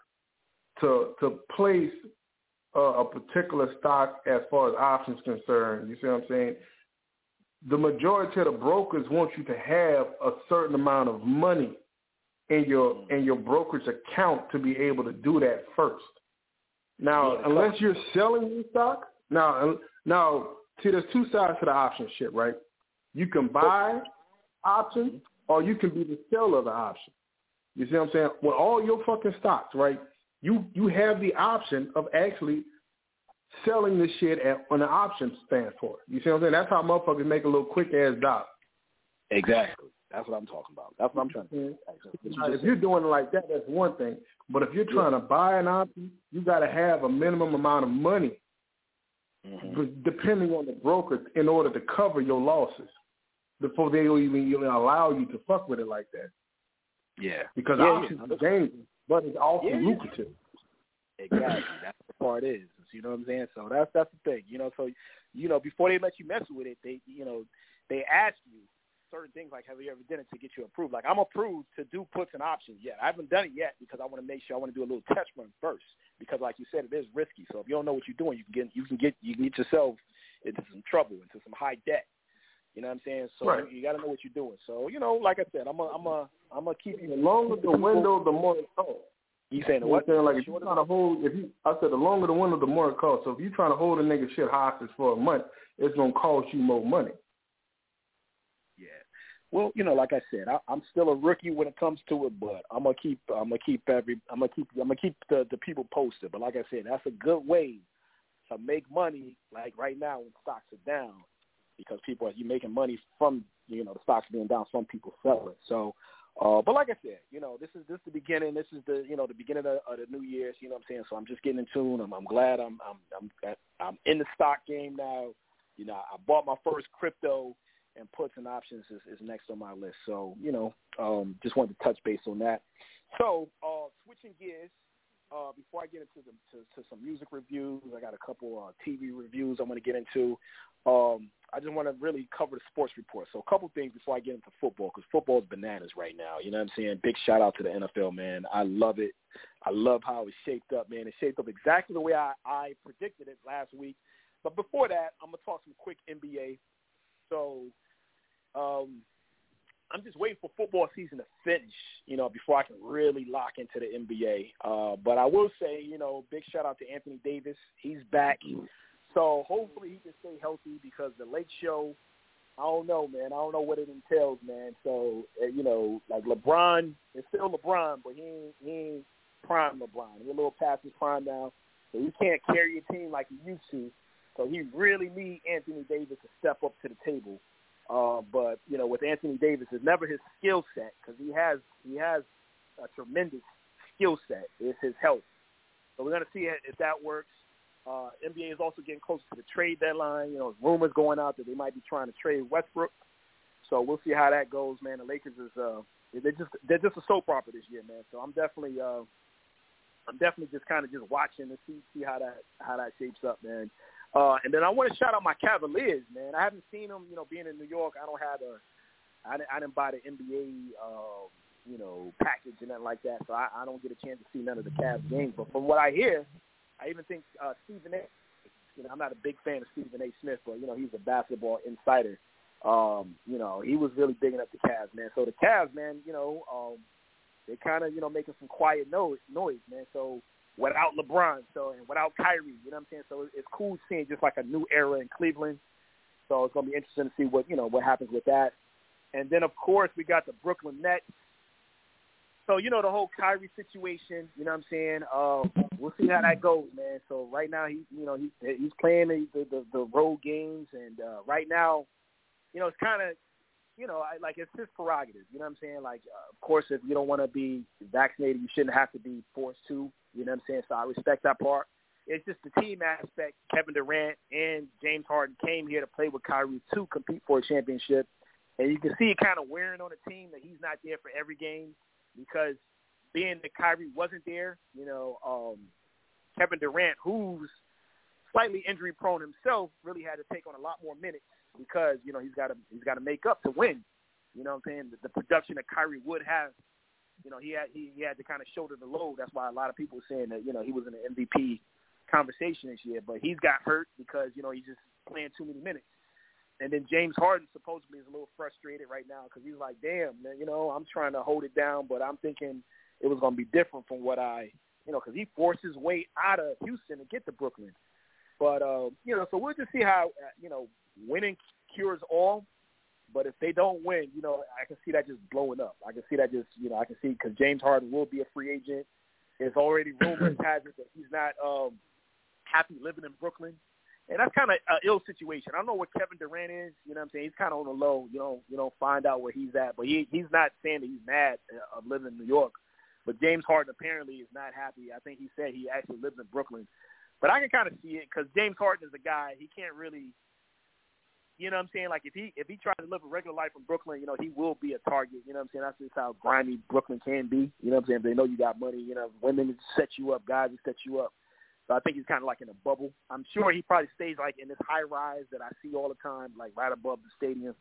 to to place uh, a particular stock as far as options concerned, you see what I'm saying? The majority of the brokers want you to have a certain amount of money in your in your brokerage account to be able to do that first. Now, yeah, unless you're selling your stock, now now see, there's two sides to the option shit, right? You can buy options or you can be the seller of the option. You see what I'm saying? With all your fucking stocks, right? You you have the option of actually selling this shit at when the option stands for. You see what I'm saying? That's how motherfuckers make a little quick ass dollar. Exactly. That's what I'm talking about. That's what I'm trying to say. Now, if you're doing it like that, that's one thing. But if you're trying yeah. to buy an option, you got to have a minimum amount of money, mm-hmm. depending on the broker, in order to cover your losses before they will even allow you to fuck with it like that. Yeah. Because yeah, options yeah. are dangerous, but it's also yeah, lucrative. Exactly. That's the part is. You know what I'm saying? So that's that's the thing. You know, so you know, before they let you mess with it, they you know, they ask you certain things like, have you ever done it to get you approved? Like, I'm approved to do puts and options yet. I haven't done it yet because I want to make sure I want to do a little test run first because, like you said, it is risky. So if you don't know what you're doing, you can get you can get you can get yourself into some trouble, into some high debt. You know what I'm saying? So right. you, you got to know what you're doing. So you know, like I said, I'm a I'm a I'm gonna keep you. The longer the window, the more it costs. You saying you what? Saying, like if you're trying to hold, if you, I said the longer the window, the more it costs. So if you're trying to hold a nigga shit hostage for a month, it's gonna cost you more money. Yeah. Well, you know, like I said, I, I'm still a rookie when it comes to it, but I'm gonna keep, I'm gonna keep every, I'm gonna keep, I'm gonna keep the, the people posted. But like I said, that's a good way to make money. Like right now, when stocks are down, because people are you making money from, you know, the stocks being down. Some people sell it. So. Uh, but like I said, you know, this is this is the beginning. This is the you know the beginning of, of the new year. You know what I'm saying? So I'm just getting in tune. I'm, I'm glad I'm I'm I'm I'm in the stock game now. You know, I bought my first crypto, and puts and options is, is next on my list. So you know, um, just wanted to touch base on that. So uh, switching gears. Uh, before I get into the, to, to some music reviews, I got a couple uh, T V reviews I'm going to get into. Um, I just want to really cover the sports report. So a couple things before I get into football, because football is bananas right now. You know what I'm saying? Big shout out to the N F L, man. I love it. I love how it's shaped up, man. It's shaped up exactly the way I, I predicted it last week. But before that, I'm going to talk some quick N B A. So um, I'm just waiting for football season to finish, you know, before I can really lock into the N B A. Uh, but I will say, you know, big shout out to Anthony Davis. He's back. So hopefully he can stay healthy because the Lake Show, I don't know, man. I don't know what it entails, man. So, uh, you know, like LeBron, it's still LeBron, but he ain't, he ain't prime LeBron. He's a little past his prime now. So he can't carry a team like he used to. So he really needs Anthony Davis to step up to the table. Uh, but, you know, with Anthony Davis, it's never his skill set because he has he has a tremendous skill set. It's his health. So we're going to see if that works. Uh, N B A is also getting close to the trade deadline. You know, rumors going out that they might be trying to trade Westbrook. so we'll see how that goes, man. The Lakers is uh, they're just they're just a soap opera this year, man. So I'm definitely uh, I'm definitely just kind of just watching to see see how that how that shapes up, man. Uh, and then I want to shout out my Cavaliers, man. I haven't seen them, you know, being in New York. I don't have a, I didn't, I didn't buy the N B A, uh, you know, package and nothing like that, so I, I don't get a chance to see none of the Cavs games. But from what I hear, I even think uh, Stephen A. You know, I'm not a big fan of Stephen A. Smith, but you know, he's a basketball insider. Um, you know, he was really bigging up the Cavs, man. So the Cavs, man, you know, um, they kind of, you know, making some quiet noise, noise, man. So without LeBron, so and without Kyrie, you know what I'm saying? So it's cool seeing just like a new era in Cleveland. So it's gonna be interesting to see what you know what happens with that. And then of course we got the Brooklyn Nets. So you know the whole Kyrie situation, you know what I'm saying? Um, we'll see how that goes, man. So right now he, you know, he he's playing the the, the road games, and uh, right now, you know, it's kind of, you know, I, like it's his prerogative. You know what I'm saying? Like, uh, of course, if you don't want to be vaccinated, you shouldn't have to be forced to. You know what I'm saying? So I respect that part. It's just the team aspect. Kevin Durant and James Harden came here to play with Kyrie to compete for a championship. And you can see it kind of wearing on the team that he's not there for every game because being that Kyrie wasn't there, you know, um, Kevin Durant, who's slightly injury prone himself, really had to take on a lot more minutes because, you know, he's got to he's got to make up to win. You know what I'm saying? The, the production that Kyrie would have, you know, he had he, he had to kind of shoulder the load. That's why a lot of people were saying that, you know, he was in the M V P conversation this year. But he's got hurt because, you know, he's just playing too many minutes. And then James Harden supposedly is a little frustrated right now because he's like, damn, man, you know, I'm trying to hold it down, but I'm thinking it was going to be different from what I, you know, because he forced his way out of Houston to get to Brooklyn. But, uh, you know, so we'll just see how, uh, you know, winning cures all. But if they don't win, you know, I can see that just blowing up. I can see that just, you know, I can see because James Harden will be a free agent. There's already rumors has it that he's not um, happy living in Brooklyn. And that's kind of an ill situation. I don't know what Kevin Durant is. You know what I'm saying? He's kind of on the low. You don't, you don't find out where he's at. But he he's not saying that he's mad of living in New York. But James Harden apparently is not happy. I think he said he actually lives in Brooklyn. But I can kind of see it because James Harden is a guy, he can't really, you know what I'm saying? Like if he if he tries to live a regular life in Brooklyn, you know, he will be a target. You know what I'm saying? That's just how grimy Brooklyn can be. You know what I'm saying? If they know you got money, you know, women set you up, guys will set you up. So I think he's kind of like in a bubble. I'm sure he probably stays like in this high rise that I see all the time, like right above the stadium.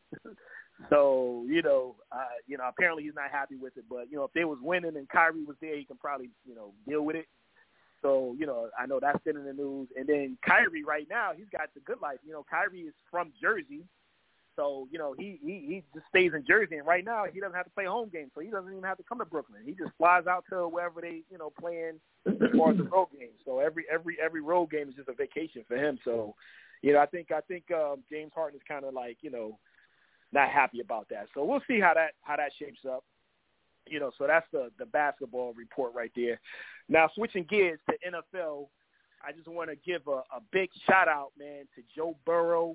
So, you know, uh, you know, apparently he's not happy with it. But, you know, if they was winning and Kyrie was there, he can probably, you know, deal with it. So, you know, I know that's been in the news. And then Kyrie right now, he's got the good life. You know, Kyrie is from Jersey. So, you know, he, he, he just stays in Jersey. And right now he doesn't have to play home games. So he doesn't even have to come to Brooklyn. He just flies out to wherever they, you know, playing as far as the road games. So every every every road game is just a vacation for him. So, you know, I think I think um, James Harden is kind of like, you know, not happy about that. So we'll see how that how that shapes up. You know, so that's the, the basketball report right there. Now, switching gears to N F L, I just want to give a, a big shout-out, man, to Joe Burrow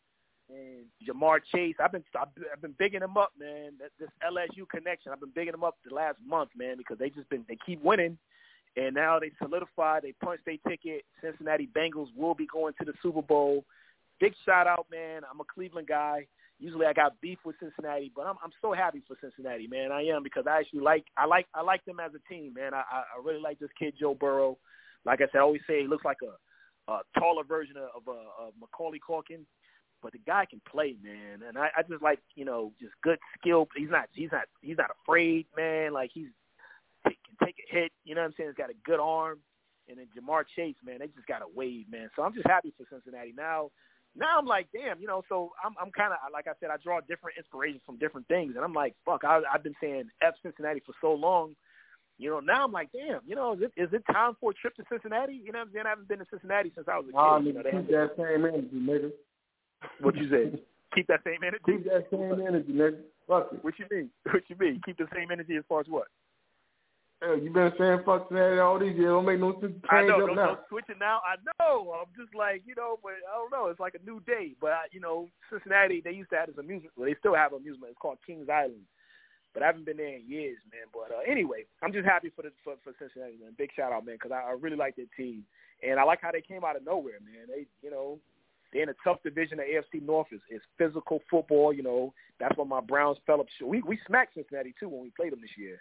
and Jamar Chase. I've been I've been bigging them up, man. That, this L S U connection, I've been bigging them up the last month, man, because they just been they keep winning, and now they solidify. They punched their ticket. Cincinnati Bengals will be going to the Super Bowl. Big shout-out, man. I'm a Cleveland guy. Usually I got beef with Cincinnati, but I'm I'm so happy for Cincinnati, man. I am because I actually like I like I like them as a team, man. I I really like this kid Joe Burrow. Like I said, I always say he looks like a, a taller version of, of, uh, of Macaulay Culkin, but the guy can play, man. And I, I just like you know just good skill. He's not he's not he's not afraid, man. Like he's he can take a hit. You know what I'm saying? He's got a good arm. And then Jamar Chase, man, they just got a wave, man. So I'm just happy for Cincinnati now. Now I'm like, damn, you know, so I'm I'm kind of, like I said, I draw different inspirations from different things. And I'm like, fuck, I, I've been saying F Cincinnati for so long. You know, now I'm like, damn, you know, is it, is it time for a trip to Cincinnati? You know what I'm saying? I haven't been to Cincinnati since I was a kid. Nah, you know, keep that same energy, nigga. What you said? Keep that same energy? Keep that same energy, nigga. Fuck it. What you mean? What you mean? Keep the same energy as far as what? Hell, you been saying fuck Cincinnati all these years. Don't make no sense to change I know, up don't, now. don't switch it now. I know. I'm just like, you know, but I don't know. It's like a new day. But, I, you know, Cincinnati, they used to have this amusement. Well, they still have amusement. It's called Kings Island. But I haven't been there in years, man. But uh, anyway, I'm just happy for the, for, for Cincinnati, man. Big shout out, man, because I, I really like their team. And I like how they came out of nowhere, man. They, you know, They're in a tough division. The A F C North is, is physical football. You know, that's what my Browns fell up short. We we smacked Cincinnati too when we played them this year.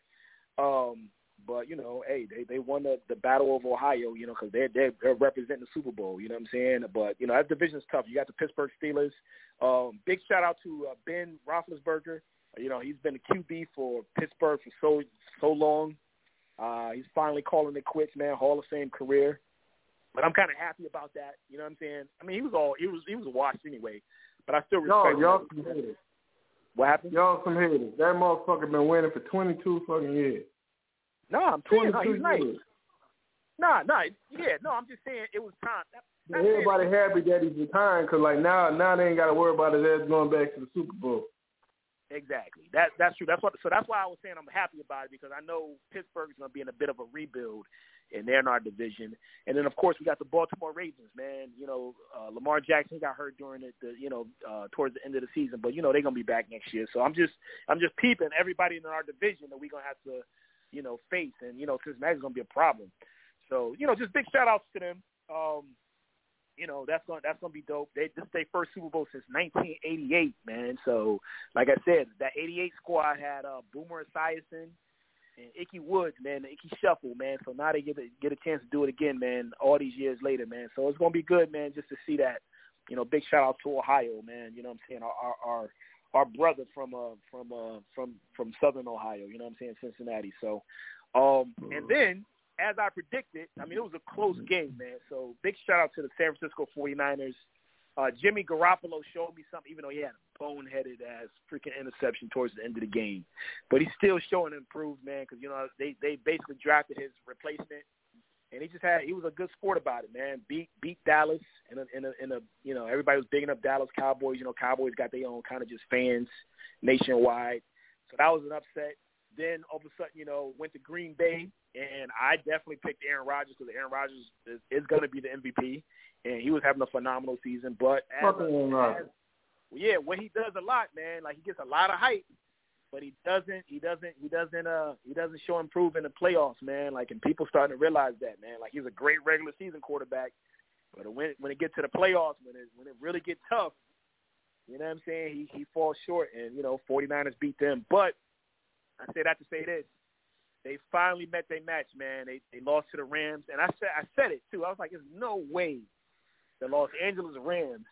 Um, but you know, hey, they, they won the, the Battle of Ohio. You know, because they're, they're they're representing the Super Bowl. You know what I'm saying? But you know, that division's tough. You got the Pittsburgh Steelers. Um, big shout out to uh, Ben Roethlisberger. You know, he's been the Q B for Pittsburgh for so so long. Uh, he's finally calling it quits, man. Hall of Fame career. But I'm kind of happy about that. You know what I'm saying? I mean, he was all he was he was washed anyway. But I still respect. Yo, y'all some haters. What happened? Y'all some haters. That motherfucker been winning for twenty-two fucking years. No, I'm saying no, he's nice. Years. Nah, nah, yeah, no, I'm just saying it was time. That, that's Everybody it. happy that he's retiring because like now now they ain't got to worry about his ass going back to the Super Bowl. Exactly. That that's true. That's what. So that's why I was saying I'm happy about it because I know Pittsburgh is going to be in a bit of a rebuild, and they're in our division. And then of course we got the Baltimore Ravens. Man, you know uh, Lamar Jackson got hurt during the, the you know uh, towards the end of the season, but you know they're going to be back next year. So I'm just I'm just peeping everybody in our division that we're going to have to you know face, and you know Cincinnati's going to be a problem. So you know just big shout outs to them. Um, You know, that's going that's gonna be dope. They, this is their first Super Bowl since nineteen eighty-eight, man. So, like I said, that eighty-eight squad had uh, Boomer Esiason and Ickey Woods, man, the Ickey Shuffle, man. So now they get a, get a chance to do it again, man, all these years later, man. So it's going to be good, man, just to see that. You know, big shout-out to Ohio, man. You know what I'm saying? Our our our, our brother from uh, from uh, from from Southern Ohio, you know what I'm saying, Cincinnati. So, um, and then, as I predicted, I mean, it was a close game, man. So big shout-out to the San Francisco forty-niners. Uh, Jimmy Garoppolo showed me something, even though he had a boneheaded ass freaking interception towards the end of the game. But he's still showing improved, man, because, you know, they, they basically drafted his replacement. And he just had – he was a good sport about it, man. Beat beat Dallas in a, in a, in a – you know, everybody was bigging up Dallas Cowboys. You know, Cowboys got their own kind of just fans nationwide. So that was an upset. Then all of a sudden, you know, went to Green Bay, and I definitely picked Aaron Rodgers because Aaron Rodgers is, is going to be the M V P, and he was having a phenomenal season. But as, as, yeah, what he does a lot, man, like he gets a lot of hype, but he doesn't, he doesn't, he doesn't, uh, he doesn't show improve in the playoffs, man. Like, and people starting to realize that, man. Like, he's a great regular season quarterback, but when when it gets to the playoffs, when it when it really gets tough, you know what I'm saying? He he falls short, and you know, forty-niners beat them, but. I say that to say this. They finally met their match, man. They they lost to the Rams. And I said I said it, too. I was like, there's no way the Los Angeles Rams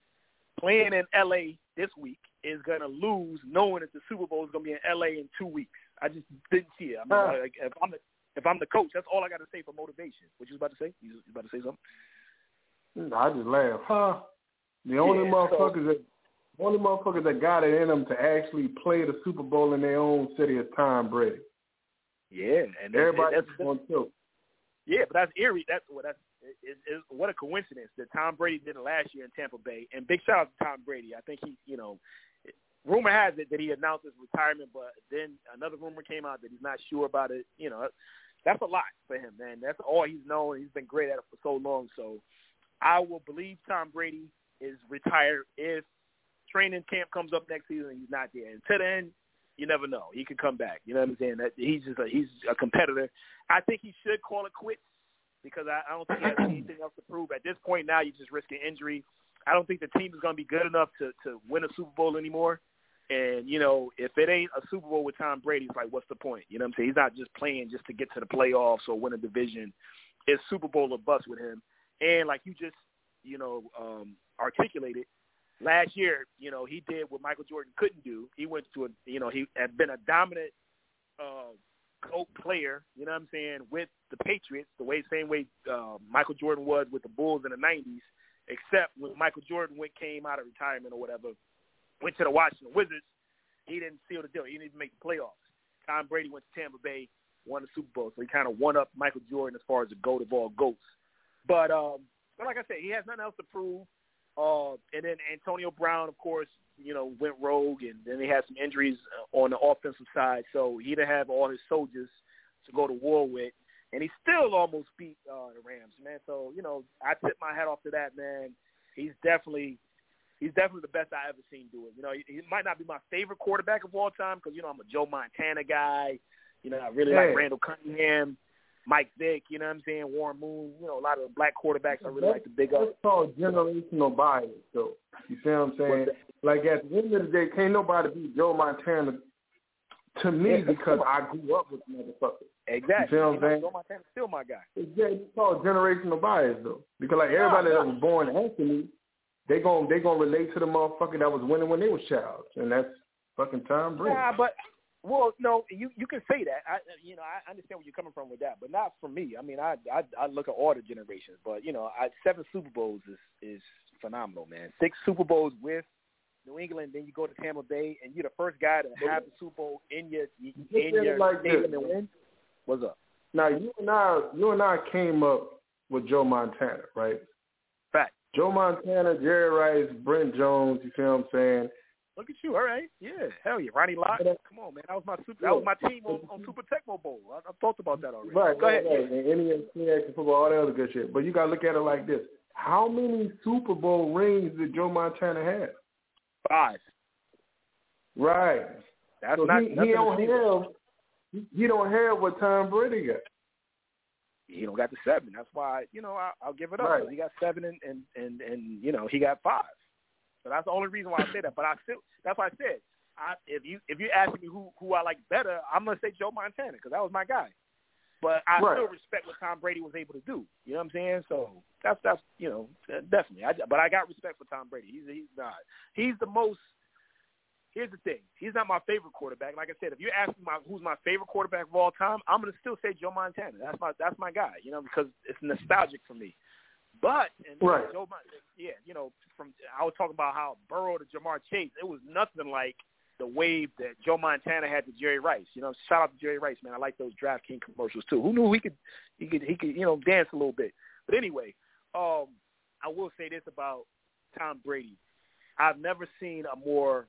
playing in L A this week is going to lose knowing that the Super Bowl is going to be in L A in two weeks. I just didn't see it. I mean, uh, like, if, I'm the, if I'm the coach, that's all I got to say for motivation. What you was about to say? You was about to say something? I just laugh. Huh? The only yeah, motherfuckers so, that The only motherfuckers that got it in them to actually play the Super Bowl in their own city is Tom Brady. Yeah, and everybody that's, that's going to. Yeah, but that's eerie. That's what that's it, it, what a coincidence that Tom Brady did it last year in Tampa Bay. And big shout out to Tom Brady. I think he, you know, rumor has it that he announced his retirement, but then another rumor came out that he's not sure about it. You know, that's a lot for him, man. That's all he's known. He's been great at it for so long. So I will believe Tom Brady is retired if training camp comes up next season and he's not there. And to the end, you never know. He could come back. You know what I'm saying? That he's just a, he's a competitor. I think he should call it quits because I, I don't think he has anything else to prove. At this point now, you're just risking injury. I don't think the team is going to be good enough to, to win a Super Bowl anymore. And, you know, if it ain't a Super Bowl with Tom Brady, it's like, what's the point? You know what I'm saying? He's not just playing just to get to the playoffs or win a division. It's Super Bowl or bust with him. And like you just, you know, um, articulated, last year, you know, he did what Michael Jordan couldn't do. He went to a, you know, he had been a dominant uh, GOAT player, you know what I'm saying, with the Patriots, the way same way uh, Michael Jordan was with the Bulls in the nineties, except when Michael Jordan went came out of retirement or whatever, went to the Washington Wizards, he didn't seal the deal. He didn't even make the playoffs. Tom Brady went to Tampa Bay, won the Super Bowl, so he kind of won up Michael Jordan as far as the GOAT of all GOATs. But, um, but like I said, he has nothing else to prove. Uh, and then Antonio Brown, of course, you know, went rogue, and then they had some injuries on the offensive side. So he didn't have all his soldiers to go to war with, and he still almost beat uh, the Rams, man. So, you know, I tip my hat off to that, man. He's definitely he's definitely the best I ever seen do it. You know, he, he might not be my favorite quarterback of all time because, you know, I'm a Joe Montana guy. You know, I really yeah. like Randall Cunningham. Mike Vick, you know what I'm saying, Warren Moon, you know, a lot of black quarterbacks I really like to big up. That's called generational bias, though. You see what I'm saying? Like, at the end of the day, can't nobody beat Joe Montana to me yeah, because I grew up with the motherfucker. Exactly. You see what I'm saying? Joe Montana's still my guy. It's called generational bias, though. Because, like, everybody that was born after me, they gon' they gonna relate to the motherfucker that was winning when they was child, and that's fucking Tom Brady. Yeah, but well, no, you you can say that. I you know I understand where you're coming from with that, but not for me. I mean, I I, I look at all the generations, but you know, I, seven Super Bowls is is phenomenal, man. Six Super Bowls with New England, then you go to Tampa Bay, and you're the first guy to have the Super Bowl in your in your like stadium and win. What's up? Now you and I you and I came up with Joe Montana, right? Fact. Joe Montana, Jerry Rice, Brent Jones, you feel what I'm saying? Look at you, all right. Yeah, hell yeah. Ronnie Lott, come on, man. That was my super, that was my team on, on Super Tecmo Bowl. I, I've talked about that already. Right, Go right, ahead. Right. And N B A, football, all that other good shit. But you got to look at it like this. How many Super Bowl rings did Joe Montana have? Five. Right. That's so not he, he don't have he, he don't have what Tom Brady got. He don't got the seven. That's why, you know, I, I'll give it up. Right. He got seven and, and, and, and, you know, he got five. So that's the only reason why I say that. But I still, that's why I said, I, if you if you ask me who, who I like better, I'm going to say Joe Montana because that was my guy. But I right. still respect what Tom Brady was able to do. You know what I'm saying? So that's, that's you know, definitely. I, but I got respect for Tom Brady. He's he's not. He's the most, here's the thing. He's not my favorite quarterback. Like I said, if you ask me my, who's my favorite quarterback of all time, I'm going to still say Joe Montana. That's my that's my guy, you know, because it's nostalgic for me. But, and right. Joe, yeah, you know, from I was talking about how Burrow to Jamar Chase, it was nothing like the wave that Joe Montana had to Jerry Rice. You know, shout out to Jerry Rice, man. I like those DraftKings commercials too. Who knew he could, he could, he could, you know, dance a little bit. But anyway, um, I will say this about Tom Brady: I've never seen a more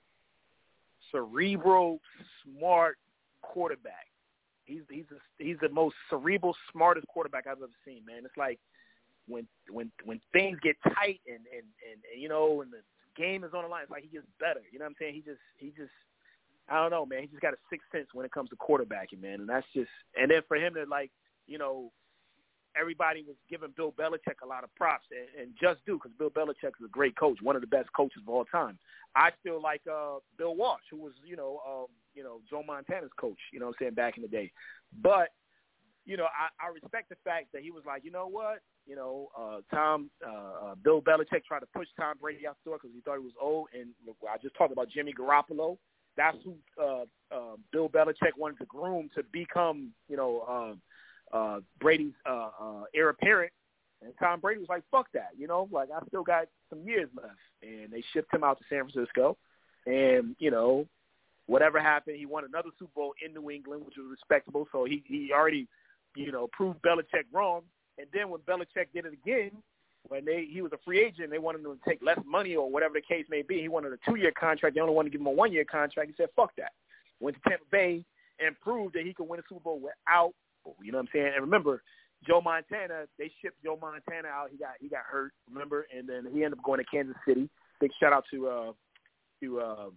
cerebral, smart quarterback. He's he's a, he's the most cerebral, smartest quarterback I've ever seen, man. It's like when when when things get tight and and, and, and you know, and the game is on the line, it's like he gets better. You know what I'm saying? He just he just I don't know, man. He just got a sixth sense when it comes to quarterbacking, man. And that's just and then for him to, like, you know, everybody was giving Bill Belichick a lot of props, and, and just do, because Bill Belichick is a great coach, one of the best coaches of all time. I still like uh, Bill Walsh, who was, you know, um, you know, Joe Montana's coach, you know what I'm saying, back in the day. But, you know, I, I respect the fact that he was like, you know what, you know, uh, Tom, uh, uh, Bill Belichick tried to push Tom Brady out the door because he thought he was old. And I just talked about Jimmy Garoppolo. That's who uh, uh, Bill Belichick wanted to groom to become, you know, uh, uh, Brady's uh, uh, heir apparent. And Tom Brady was like, fuck that, you know, like, I still got some years left. And they shipped him out to San Francisco. And, you know, whatever happened, he won another Super Bowl in New England, which was respectable. So he, he already, you know, proved Belichick wrong. And then when Belichick did it again, when they he was a free agent, they wanted him to take less money or whatever the case may be. He wanted a two-year contract. They only wanted to give him a one-year contract. He said, fuck that. Went to Tampa Bay and proved that he could win a Super Bowl without, you know what I'm saying? And remember, Joe Montana, they shipped Joe Montana out. He got he got hurt, remember? And then he ended up going to Kansas City. Big shout out to uh to uh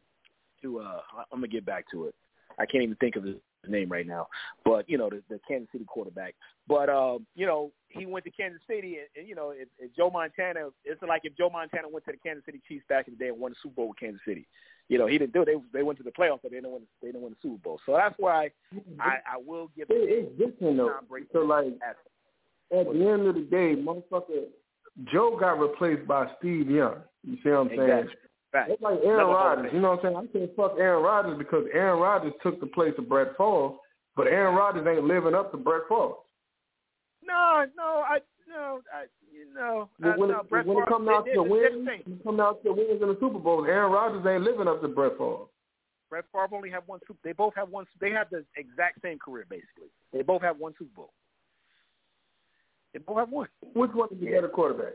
to uh I'm gonna get back to it. I can't even think of his name right now. But, you know, the, the Kansas City quarterback. But uh, you know, he went to Kansas City, and, and you know, if, if Joe Montana, it's like if Joe Montana went to the Kansas City Chiefs back in the day and won the Super Bowl with Kansas City. You know, he didn't do it. They they went to the playoffs, but they didn't win. They didn't win the Super Bowl. So that's why I, I will give it. It's different though. So like at, at the end of the day, motherfucker, Joe got replaced by Steve Young. You see what I'm saying? Exactly. Right. It's like Aaron Rodgers. You know what I'm saying? I can't fuck Aaron Rodgers because Aaron Rodgers took the place of Brett Favre, but Aaron Rodgers ain't living up to Brett Favre. No, no, I no, I you know. When, when, no, it, when it comes out to the wins, when it comes out to the wins in the Super Bowl, Aaron Rodgers ain't living up to Brett Favre. Brett Favre only have one Super. They both have one. They have the exact same career, basically. They both have one Super Bowl. They both have one. Which one is the better quarterback?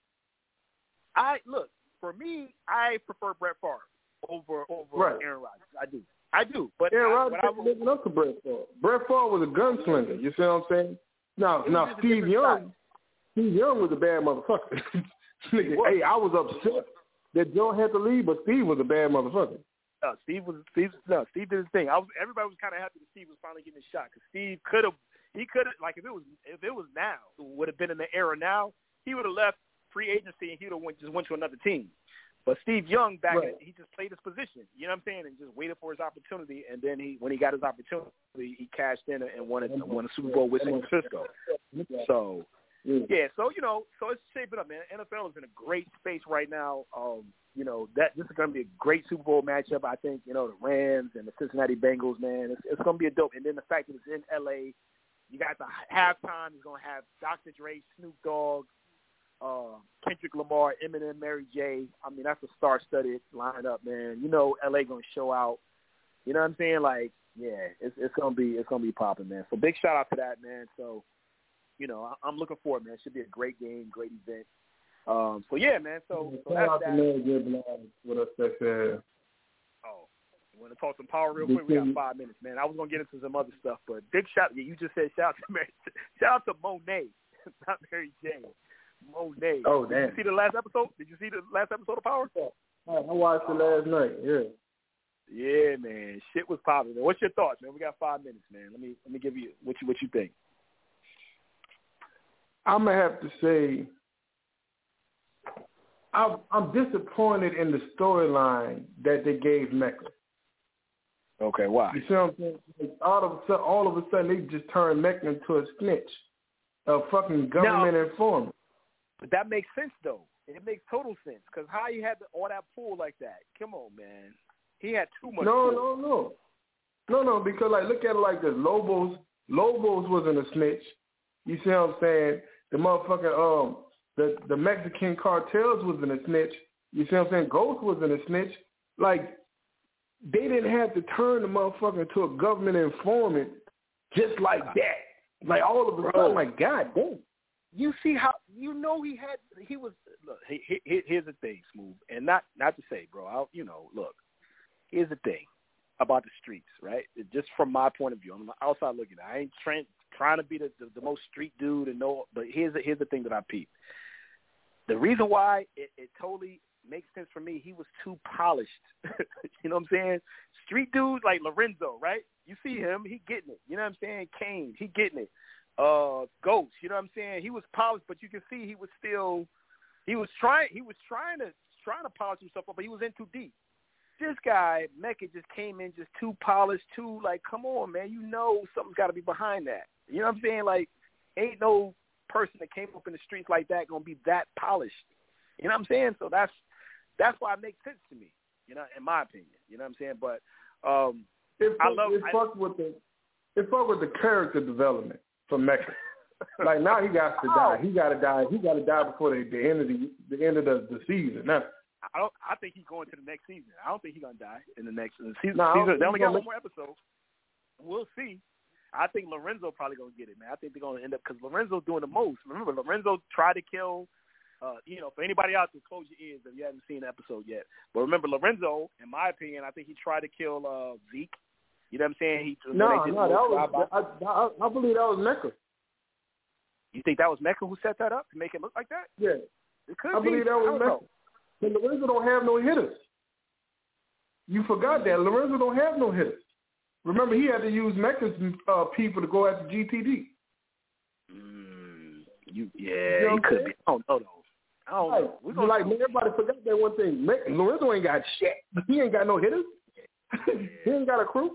I look. For me, I prefer Brett Favre over over right. Aaron Rodgers. I do, I do. But Aaron I, Rodgers isn't living up to Brett Favre. Brett Favre was a gunslinger. You see what I'm saying? Now, now Steve Young, Steve Young was a bad motherfucker. Hey, I was upset that Joe had to leave, but Steve was a bad motherfucker. No, Steve was Steve. No, Steve did his thing. I was. Everybody was kind of happy that Steve was finally getting his shot because Steve could have. he could have, like, if it was if it was now, it would have been in the era now, he would have left free agency and he would have went, just went to another team. But Steve Young, back right. in, he just played his position, you know what I'm saying, and just waited for his opportunity. And then he, when he got his opportunity, he cashed in and won a, won a Super Bowl with San Francisco. So, yeah, so, you know, so it's shaping up, man. N F L is in a great space right now. Um, you know, that this is going to be a great Super Bowl matchup. I think, you know, the Rams and the Cincinnati Bengals, man, it's, it's going to be a dope. And then the fact that it's in L A, you got the halftime is going to have Doctor Dre, Snoop Dogg, uh, Kendrick Lamar, Eminem, Mary J. I mean, that's a star-studded lineup, man. You know, L A going to show out. You know what I'm saying? Like, yeah, it's it's gonna be it's gonna be popping, man. So big shout out to that, man. So, you know, I, I'm looking forward, man. It should be a great game, great event. Um, so yeah, man. So, so that's out that. With us, that's, uh, oh, you want to talk some power real quick? We got five minutes, man. I was gonna get into some other stuff, but big shout. Yeah, you just said shout out to Mary, shout out to Monet, not Mary J. Monet. Oh, Did damn. you see the last episode? Did you see the last episode of Power? I watched it last night. Yeah. Yeah, man. Shit was popping. What's your thoughts, man? We got five minutes, man. Let me let me give you what you what you think. I'm gonna have to say, I'm, I'm disappointed in the storyline that they gave Mecca. Okay, why? You see what I'm saying? Like, all of a sudden, all of a sudden, they just turned Mecca into a snitch, a fucking government now, informant. But that makes sense, though. It makes total sense because how you had the, all that pull like that? Come on, man. He had too much. No, pull. no, no, no, no. Because like, look at it like this: Lobos, Lobos wasn't a snitch. You see what I'm saying? The motherfucking um, the the Mexican cartels wasn't a snitch. You see what I'm saying? Ghost wasn't a snitch. Like, they didn't have to turn the motherfucker into a government informant just like that. Like all of a sudden, like, God damn. You see how you know he had he was look. He, he, here's the thing, Smooth, and not not to say, bro. I, you know, look. Here's the thing about the streets, right? Just from my point of view, I'm outside looking. I ain't trying trying to be the, the, the most street dude and know, but here's the, here's the thing that I peeped. The reason why it, it totally makes sense for me, he was too polished. You know what I'm saying? Street dudes like Lorenzo, right? You see him, he getting it. You know what I'm saying? Kane, he getting it. Uh, Ghost, you know what I'm saying? He was polished, but you can see he was still, he was trying, he was trying to trying to polish himself up, but he was in too deep. This guy, Mecca, just came in just too polished, too, like, come on, man, you know something's got to be behind that. You know what I'm saying? Like, ain't no person that came up in the streets like that going to be that polished. You know what I'm saying? So that's that's why it makes sense to me, you know, in my opinion. You know what I'm saying? But um, it, I love it. Fuck with the it fuck with the character development for Mecca. Like, now he got to die. He got to die. He got to die before the, the end of the the end of the, the season. Now, I don't. I think he's going to the next season. I don't think he's gonna die in the next the season. No, season. They only got gonna... one more episode. We'll see. I think Lorenzo probably gonna get it, man. I think they're gonna end up because Lorenzo's doing the most. Remember, Lorenzo tried to kill. Uh, you know, for anybody out there, close your ears if you haven't seen the episode yet. But remember, Lorenzo, in my opinion, I think he tried to kill uh, Zeke. You know what I'm saying? He, no, no, that was. I, I, I believe that was Mecca. You think that was Mecca who set that up to make it look like that? Yeah, it could I be. believe that was Mecca. But Lorenzo don't have no hitters. You forgot that. Lorenzo don't have no hitters. Remember, he had to use Mecca's uh, people to go after G T D. Mm, you, yeah, you know he could be. I don't know, though. I don't like, know. We're gonna like, man, everybody forgot that one thing. Lorenzo ain't got shit. He ain't got no hitters. Yeah. He ain't got a crew.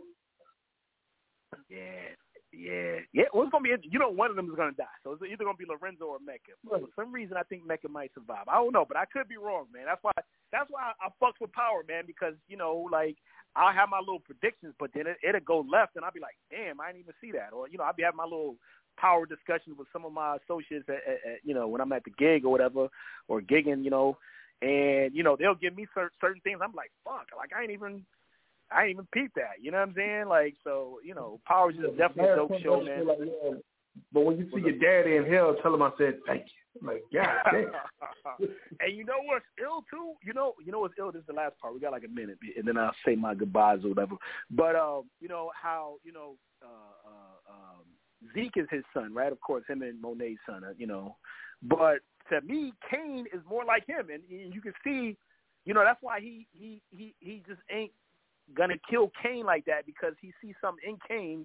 Yeah. Yeah, yeah. Well, it's gonna be. You know, one of them is gonna die. So it's either gonna be Lorenzo or Mecca. Right. For some reason, I think Mecca might survive. I don't know, but I could be wrong, man. That's why. That's why I, I fucks with Power, man. Because you know, like I'll have my little predictions, but then it, it'll go left, and I'll be like, damn, I didn't even see that. Or you know, I'll be having my little Power discussions with some of my associates, at, at, at, you know, when I'm at the gig or whatever, or gigging, you know, and you know, they'll give me certain certain things. I'm like, fuck, like I ain't even. I ain't even peeped that. You know what I'm saying? Like, so, you know, Power is just definitely a dope show, man. Like, yeah. But when you see your daddy in hell, tell him I said thank you. I'm like, God damn. And you know what's ill, too? You know you know what's ill? This is the last part. We got like a minute, and then I'll say my goodbyes or whatever. But, um, you know, how, you know, uh, uh, um, Zeke is his son, right? Of course, him and Monet's son, uh, you know. But to me, Kane is more like him. And, and you can see, you know, that's why he he he, he just ain't gonna kill Kane like that, because he sees something in Kane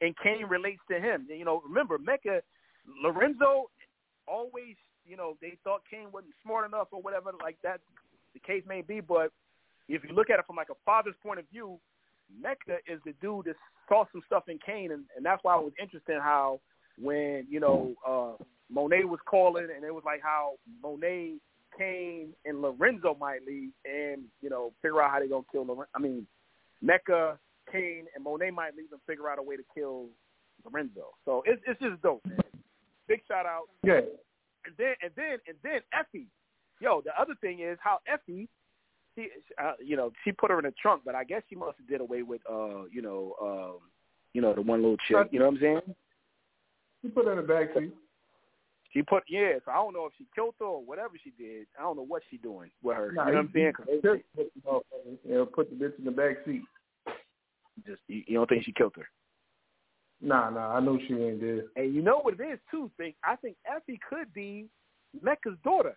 and Kane relates to him. You know, remember, Mecca, Lorenzo always, you know, they thought Kane wasn't smart enough or whatever like that the case may be. But if you look at it from like a father's point of view, Mecca is the dude that saw some stuff in Kane, and, and that's why it was interesting how when, you know, uh, Monet was calling, and it was like how Monet, Kane, and Lorenzo might leave and, you know, figure out how they're going to kill Lorenzo. I mean, Mecca, Kane, and Monet might leave and figure out a way to kill Lorenzo. So it's it's just dope, man. Big shout out. Yeah. And then and then and then Effie. Yo, the other thing is how Effie, she, uh, you know, she put her in the trunk, but I guess she must have did away with, uh, you know, um, you know, the one little chick. You know what I'm saying? She put her in the back seat. She put, yeah, so I don't know if she killed her or whatever she did. I don't know what she's doing with her. Nah, you know what I'm saying? Cause they, you know, put the bitch in the back seat. Just you, you don't think she killed her? Nah, nah, I know she ain't dead. And you know what it is, too? Think I think Effie could be Mecca's daughter.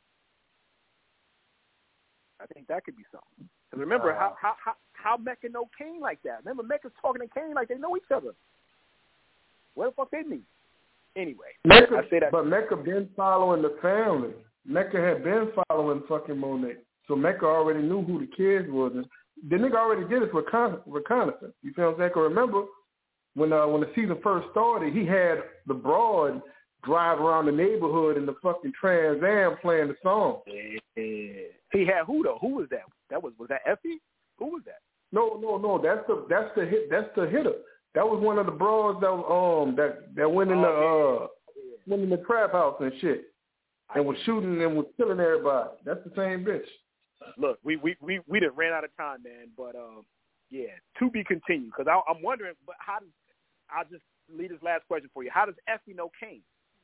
I think that could be something. Because remember, uh, how, how, how, how Mecca know Kane like that? Remember, Mecca's talking to Kane like they know each other. What the fuck they mean? Anyway, Mecca, I say that. But Mecca been following the family. Mecca had been following fucking Monet. So Mecca already knew who the kids was. And the nigga already did his recon- reconnaissance. You feel what I'm saying? Cause remember, when uh, when the season first started, he had the broad drive around the neighborhood in the fucking Trans Am playing the song. Yeah. He had who though? Who was that? That was was that Effie? Who was that? No, no, no. That's the that's the hit. That's the hitter. That was one of the broads that um that that went in the uh went in the trap house and shit, and was shooting and was killing everybody. That's the same bitch. Look, we we we we done ran out of time, man. But um, yeah, to be continued. Because I'm wondering, but how does I'll just leave this last question for you. How does Effie know Kane?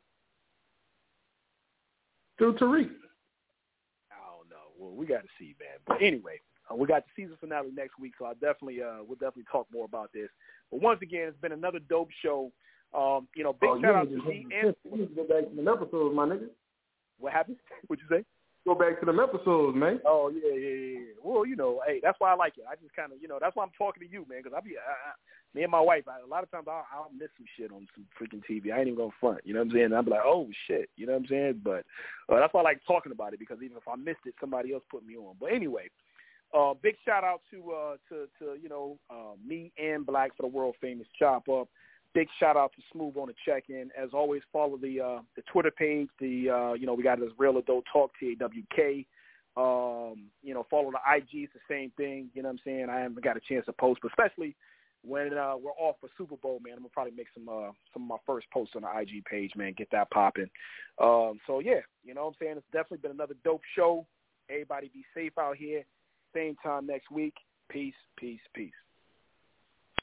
Through Tariq. I don't know. Well, we got to see, man. But anyway, uh, we got the season finale next week, so I definitely uh we'll definitely talk more about this. But once again, it's been another dope show. Um, you know, big oh, shout out to me and you need to go back to them episodes, my nigga. What happened? What'd you say? Go back to them episodes, man. Oh yeah, yeah, yeah. Well, you know, hey, that's why I like it. I just kind of, you know, that's why I'm talking to you, man, because I be, I, I, me and my wife, I, a lot of times I'll, I'll miss some shit on some freaking T V. I ain't even gonna front, you know what I'm saying? I'll be like, oh shit, you know what I'm saying? But uh, that's why I like talking about it, because even if I missed it, somebody else put me on. But anyway, uh, big shout out to uh, to to you know uh, me and Black for the world famous Chop Up. Big shout out to Smooth on the check-in. As always, follow the uh, the Twitter page. The uh, you know we got this Real Adult Talk T A W K. Um, you know, follow the I G. It's the same thing. You know what I'm saying? I haven't got a chance to post, but especially when uh, we're off for Super Bowl, man, I'm gonna probably make some uh, some of my first posts on the I G page, man. Get that popping. Um, so yeah, you know what I'm saying? It's definitely been another dope show. Everybody be safe out here. Same time next week. Peace, peace, peace.